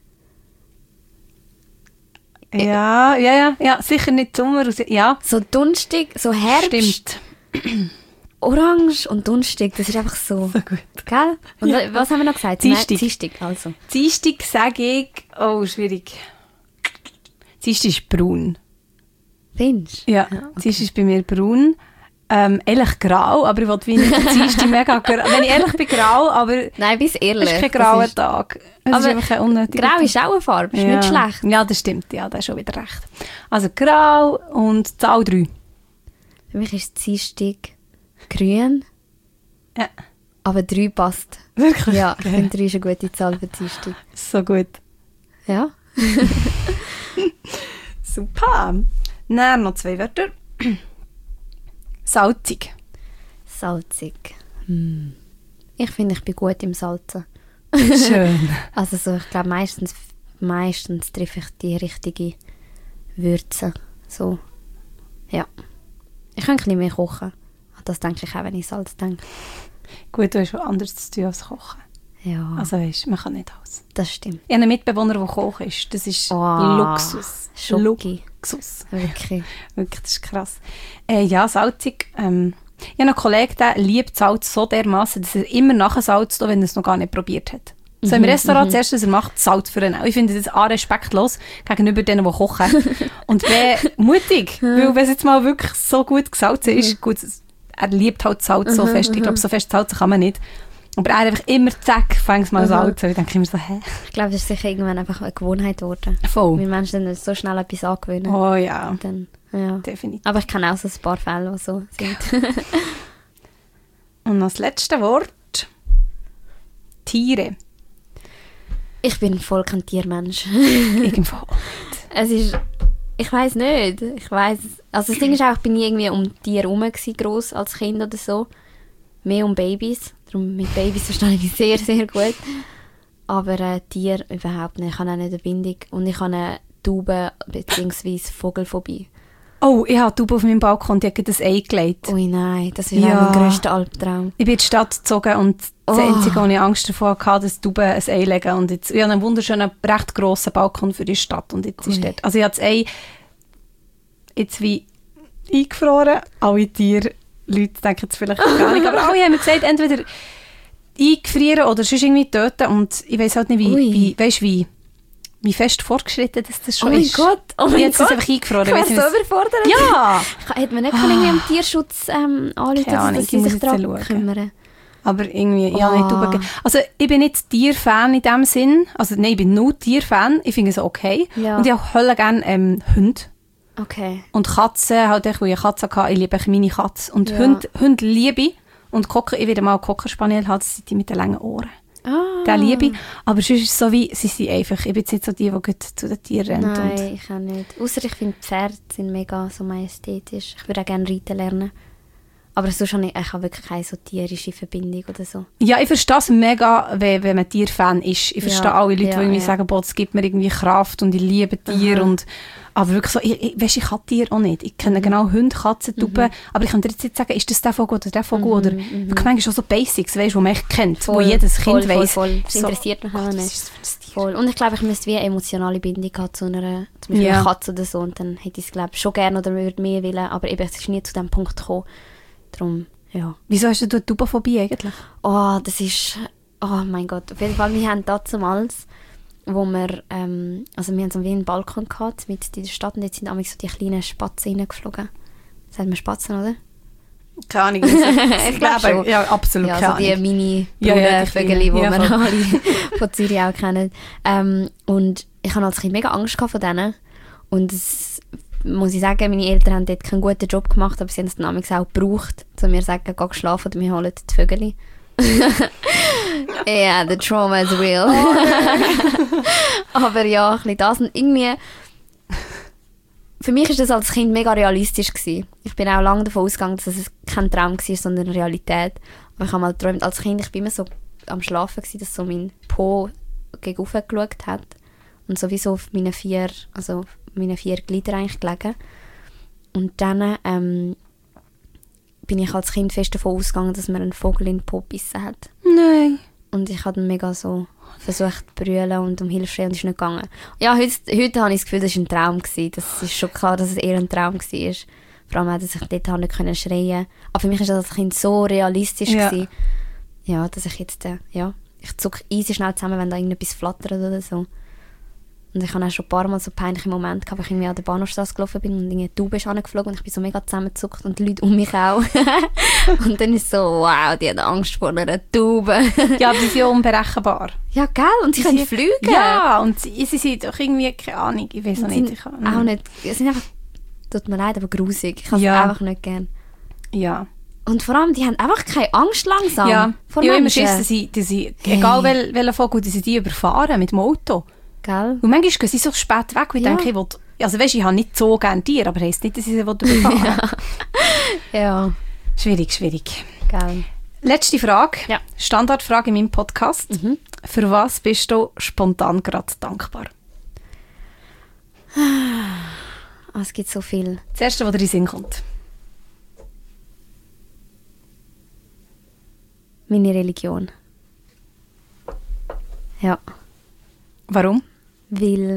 Ja, ja, ja, ja, sicher nicht Sommer. Ja, So Donnerstag, so Herbst. stimmt. Orange und dunstig, das ist einfach so. So gut. Gell? Und Ja. was haben wir noch gesagt? Dienstag. Dienstag, also. Dienstag sage ich... Oh, schwierig. Dienstag ist braun. Findest du? Ja, Ja, okay. Dienstag ist bei mir braun. Ähm, ehrlich grau, aber ich will wie nicht Dienstag mega grau. Wenn ich ehrlich bin, grau, aber... Nein, bis ehrlich. Es ist kein das grauer ist- Tag. Es Aber ist einfach ein unnötiger Grau Tag. ist auch eine Farbe, ist ja. nicht schlecht. Ja, das stimmt. Ja, da ist schon wieder recht. Also grau und Zahl drei. Für mich ist Dienstag grün, Ja, aber drei passt. wirklich? Ja, ich Okay. finde drei ist eine gute Zahl für Dienstag. So gut. Ja. Super. Dann noch zwei Wörter. Salzig. Salzig. Hm. Ich finde, ich bin gut im Salzen. Schön. Also so, ich glaube, meistens, meistens treffe ich die richtige Würze. So. Ja. Ich kann ein bisschen mehr kochen. Das denke ich auch, wenn ich Salz denke. Gut, du hast was anderes zu tun als kochen. Ja, Also weißt, man kann nicht alles. das stimmt. Ich habe einen Mitbewohner, der Koch ist. Das ist Oh, Luxus. Schoki. Luxus. Wirklich. Wirklich, das ist krass. Äh, ja, salzig. Ähm, ich habe einen Kollegen, der liebt Salz so dermaßen, dass er immer nachher Salz tut, wenn er es noch gar nicht probiert hat. So im Mhm, Restaurant mhm. das Erste, was er macht, Salz für ihn. Ich finde das A, respektlos gegenüber denen, die kochen. Und B, mutig. Weil wenn es jetzt mal wirklich so gut gesalzen ist, gut, er liebt halt Salz so Mhm, fest. Ich glaube, so fest salzen kann man nicht. Aber er einfach immer, zack, fängt mal Mhm. salzen. Ich denke immer so, hä? Ich glaube, das ist sicher irgendwann einfach eine Gewohnheit geworden. Voll. Weil Menschen dann so schnell etwas angewöhnen. Oh ja, Und dann, ja. definitiv. Aber ich kenne auch so ein paar Fälle, die so sind. Und noch das letzte Wort. Tiere. Ich bin voll kein Tiermensch. Irgendwo. Es ist, ich weiß nicht. Ich weiß, also das Ding ist auch, ich bin nie irgendwie um Tiere herum gewesen, gross als Kind oder so. Mehr um Babys. Darum mit Babys verstehe ich mich sehr, sehr gut. Aber äh, Tiere überhaupt nicht. Ich habe auch nicht eine Bindung. Und ich habe eine Taube bzw. Vogelphobie. Oh, ich habe Taube auf meinem Balkon, die hat gerade ein Ei gelegt. Ui nein, das ist Ja. auch mein grösster Albtraum. Ich bin in die Stadt gezogen und das Oh. Einzige, wo ich Angst davor hatte, dass Tauben ein Ei legen. Und jetzt, ich habe einen wunderschönen, recht grossen Balkon für die Stadt. Und jetzt ist Ui. dort, also ich habe das Ei jetzt wie eingefroren. Alle Tiere, Leute denken es vielleicht gar nicht, aber alle haben mir gesagt, entweder eingefrieren oder sonst irgendwie töten. Und ich weiss halt nicht, wie, Ui. wie, weißt, wie, wie fest fortgeschritten dass das schon Oh mein ist. Gott, oh Ich mein habe es Gott. einfach eingefroren. Ich war weiss so nicht, was- überfordert. Ja! Ich- Hätte man nicht können irgendwie am Tierschutz ähm, anrufen, Keine Ahnung, dass ich sie muss sich jetzt darum schauen. kümmern? Aber irgendwie, ja, Oh. nicht Tauben. Also ich bin nicht Tierfan in dem Sinn. Also nein, ich bin nur Tierfan. Ich finde es okay. Ja. Und ich habe hölle gerne ähm, Hunde. Okay. Und Katzen, halt echt, weil ich eine Katze hatte, ich liebe echt meine Katze. Und Ja. Hunde, Hunde liebe ich. Und Cocker, ich werde mal einen Cocker-Spaniel haben, das sind die mit den langen Ohren. Ah. Den liebe ich. Aber sonst ist es so wie, sie sind einfach, ich bin jetzt nicht so die, die gut zu den Tieren rennt. Und Nein, ich auch nicht. Ausser ich finde Pferde sind mega so majestätisch. Ich würde auch gerne reiten lernen. Aber sonst habe ich, ich habe wirklich keine so tierische Verbindung oder so. ja, ich verstehe es mega, wenn, wenn man Tierfan ist. Ich verstehe Ja, alle Leute, ja, die irgendwie ja. sagen, boah, es gibt mir irgendwie Kraft und ich liebe Tiere. Aha. Und, aber wirklich so, ich, ich, weißt, ich kann Tiere auch nicht. Ich kenne Mhm. genau Hunde, Katzen, Tauben. Aber ich kann dir jetzt nicht sagen, ist das der Vogel oder der Vogel? Oder mhm. wirklich manchmal schon so Basics, weißt, die man echt kennt, wo Voll, jedes Kind voll, voll, weiss. voll. Das So, interessiert mich oh, auch was nicht. ist das für ein Tier? Voll. Und ich glaube, ich müsste wie eine emotionale Bindung haben zu einer, zum Beispiel Ja. einer Katze oder so. Und dann hätte ich es, glaube ich, schon gerne oder würde mehr wollen. Aber eben, es ist nie zu diesem Punkt gekommen. Darum, ja. Wieso hast du eine Taubenphobie eigentlich? Oh, das ist... Oh mein Gott. Auf jeden Fall, wir haben damals, wo wir... Ähm, also wir haben so wie einen Balkon gehabt, mit in der Stadt. Und jetzt sind damals so die kleinen Spatzen reingeflogen. Sagt man Spatzen, oder? Keine Ahnung. Ich glaube schon. Ja, absolut Ja, keine also die Ahnung. mini Ja, ja, die Vögel, kleinen. die Ja, wir voll. alle von Zürich auch kennen. Ähm, und ich hatte als Kind mega Angst gehabt von denen. Und es, muss ich sagen, meine Eltern haben dort keinen guten Job gemacht, aber sie haben es dann manchmal auch gebraucht, zu mir zu sagen, geh schlafen oder wir holen die Vögel. Ja, the trauma is real. Aber ja, ein bisschen das. Und irgendwie... Für mich war das als Kind mega realistisch gewesen. Ich bin auch lange davon ausgegangen, dass es kein Traum war, sondern eine Realität. Aber ich habe mal geträumt, als Kind, ich bin immer so am Schlafen gewesen, dass so mein Po gegen oben geschaut hat. Und sowieso auf meinen vier, also auf meinen vier Gliedern eigentlich gelegen. Und dann ähm, bin ich als Kind fest davon ausgegangen, dass mir ein Vogel in den Po gebissen hat. Nein. Und ich habe dann mega so versucht zu brüllen und um Hilfe schreien und es ist nicht gegangen. Ja, heute, heute habe ich das Gefühl, das war ein Traum gewesen. Das ist schon klar, dass es eher ein Traum war. Vor allem auch, dass ich dort habe nicht können schreien. Aber für mich war das als Kind so realistisch, Ja. gewesen, ja, dass ich jetzt, äh, ja, ich zucke easy schnell zusammen, wenn da irgendetwas flattert oder so. Und ich habe auch schon ein paar Mal so peinliche Momente gehabt, wo ich irgendwie an der Bahnhofstrasse gelaufen bin und eine Taube ist angeflogen und ich bin so mega zusammengezuckt und die Leute um mich auch. Und dann ist so, wow, die haben Angst vor einer Taube. Ja, aber sie sind ja unberechenbar. Ja, gell? Und sie Sie können sind- fliegen. Ja, und sie, sie sind doch irgendwie, keine Ahnung, ich weiß auch Sie nicht. sind Ich kann, auch nicht, sie sind einfach, tut mir leid, aber grusig. Ich habe Ja. es einfach nicht gern. Ja. Und vor allem, die haben einfach keine Angst langsam Ja, vor ich habe immer Menschen. Schiss, dass sie, dass sie Hey. egal wel, welcher Vogel, dass sie die überfahren mit dem Auto. Gell? Und manchmal gehen sie so spät weg, weil ich Ja. denke, ich will, also weißt, ich habe nicht so gerne Tiere, aber heisst nicht, dass ich sie überfahren will. Ja, Schwierig, schwierig. gell. Letzte Frage. Ja. Standardfrage in meinem Podcast. Mhm. Für was bist du spontan gerade dankbar? Ah, es gibt so viel. Das Erste, was dir in den Sinn kommt. Meine Religion. Ja, Warum? weil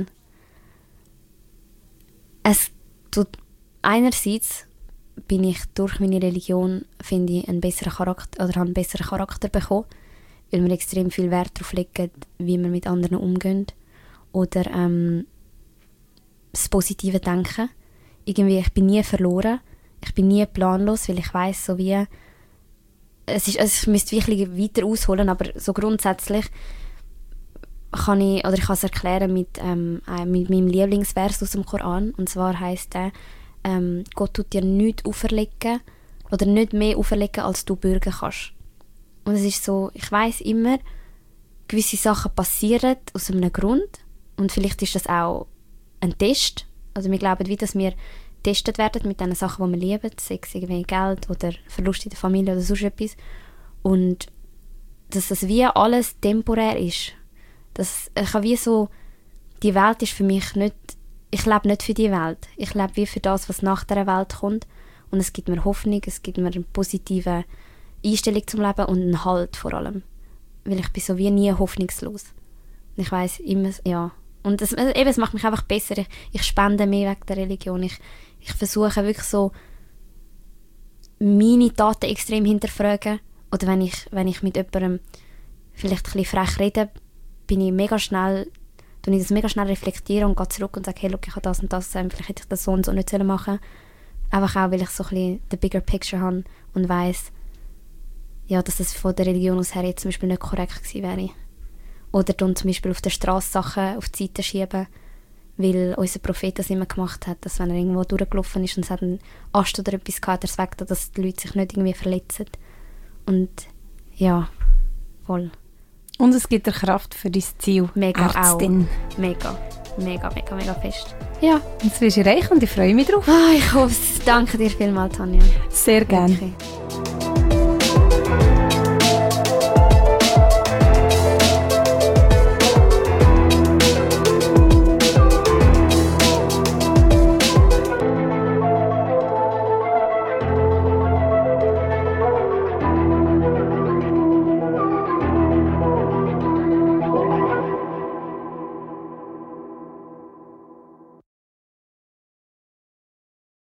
es tut, einerseits bin ich durch meine Religion, finde ich, einen besseren Charakter, oder habe einen besseren Charakter bekommen, weil wir extrem viel Wert darauf legen, wie wir mit anderen umgehen. Oder ähm, das positive Denken. Irgendwie, ich bin nie verloren, ich bin nie planlos, weil ich weiss, so wie, es ist, also ich müsste wirklich weiter ausholen, aber so grundsätzlich kann ich, oder ich kann es erklären mit, ähm, äh, mit meinem Lieblingsvers aus dem Koran. Und zwar heisst der, ähm, Gott tut dir nichts auferlegen oder nicht mehr auferlegen, als du bürgen kannst. Und es ist so, ich weiss immer, gewisse Sachen passieren aus einem Grund. Und vielleicht ist das auch ein Test. Also wir glauben, wie dass wir getestet werden mit den Sachen, die wir lieben, sei es irgendwie Geld oder Verlust in der Familie oder sonst etwas. Und dass das wie alles temporär ist. Das, ich habe wie so, die Welt ist für mich nicht, ich lebe nicht für die Welt. Ich lebe wie für das, was nach der Welt kommt. Und es gibt mir Hoffnung, es gibt mir eine positive Einstellung zum Leben und einen Halt vor allem. Weil ich bin so wie nie hoffnungslos. Und ich weiss immer, ja. Und es, eben, es macht mich einfach besser. Ich, ich spende mehr wegen der Religion. Ich, ich versuche wirklich so, meine Taten extrem hinterfragen. Oder wenn ich, wenn ich mit jemandem vielleicht ein bisschen frech rede, bin ich mega schnell, tue ich das mega schnell reflektieren und gehe zurück und sage, hey, look, ich habe das und das gesagt, vielleicht hätte ich das so und so nicht machen sollen. Einfach auch, weil ich so ein bisschen the bigger picture habe und weiss, ja, dass das von der Religion aus her jetzt zum Beispiel nicht korrekt gewesen wäre. Oder dann zum Beispiel auf der Straße Sachen auf die Seite schieben, weil unser Prophet das immer gemacht hat, dass wenn er irgendwo durchgelaufen ist und es hat einen Ast oder etwas gehabt, er es weg, dass die Leute sich nicht irgendwie verletzen. Und ja, voll. Und es gibt dir Kraft für dein Ziel. Mega Ärztin. auch. Mega, mega, mega, mega fest. Ja. Und das wirst du erreichen und ich freue mich drauf. Ah, ich hoffe es. Danke dir vielmals, Tanja. Sehr gerne. Wirklich.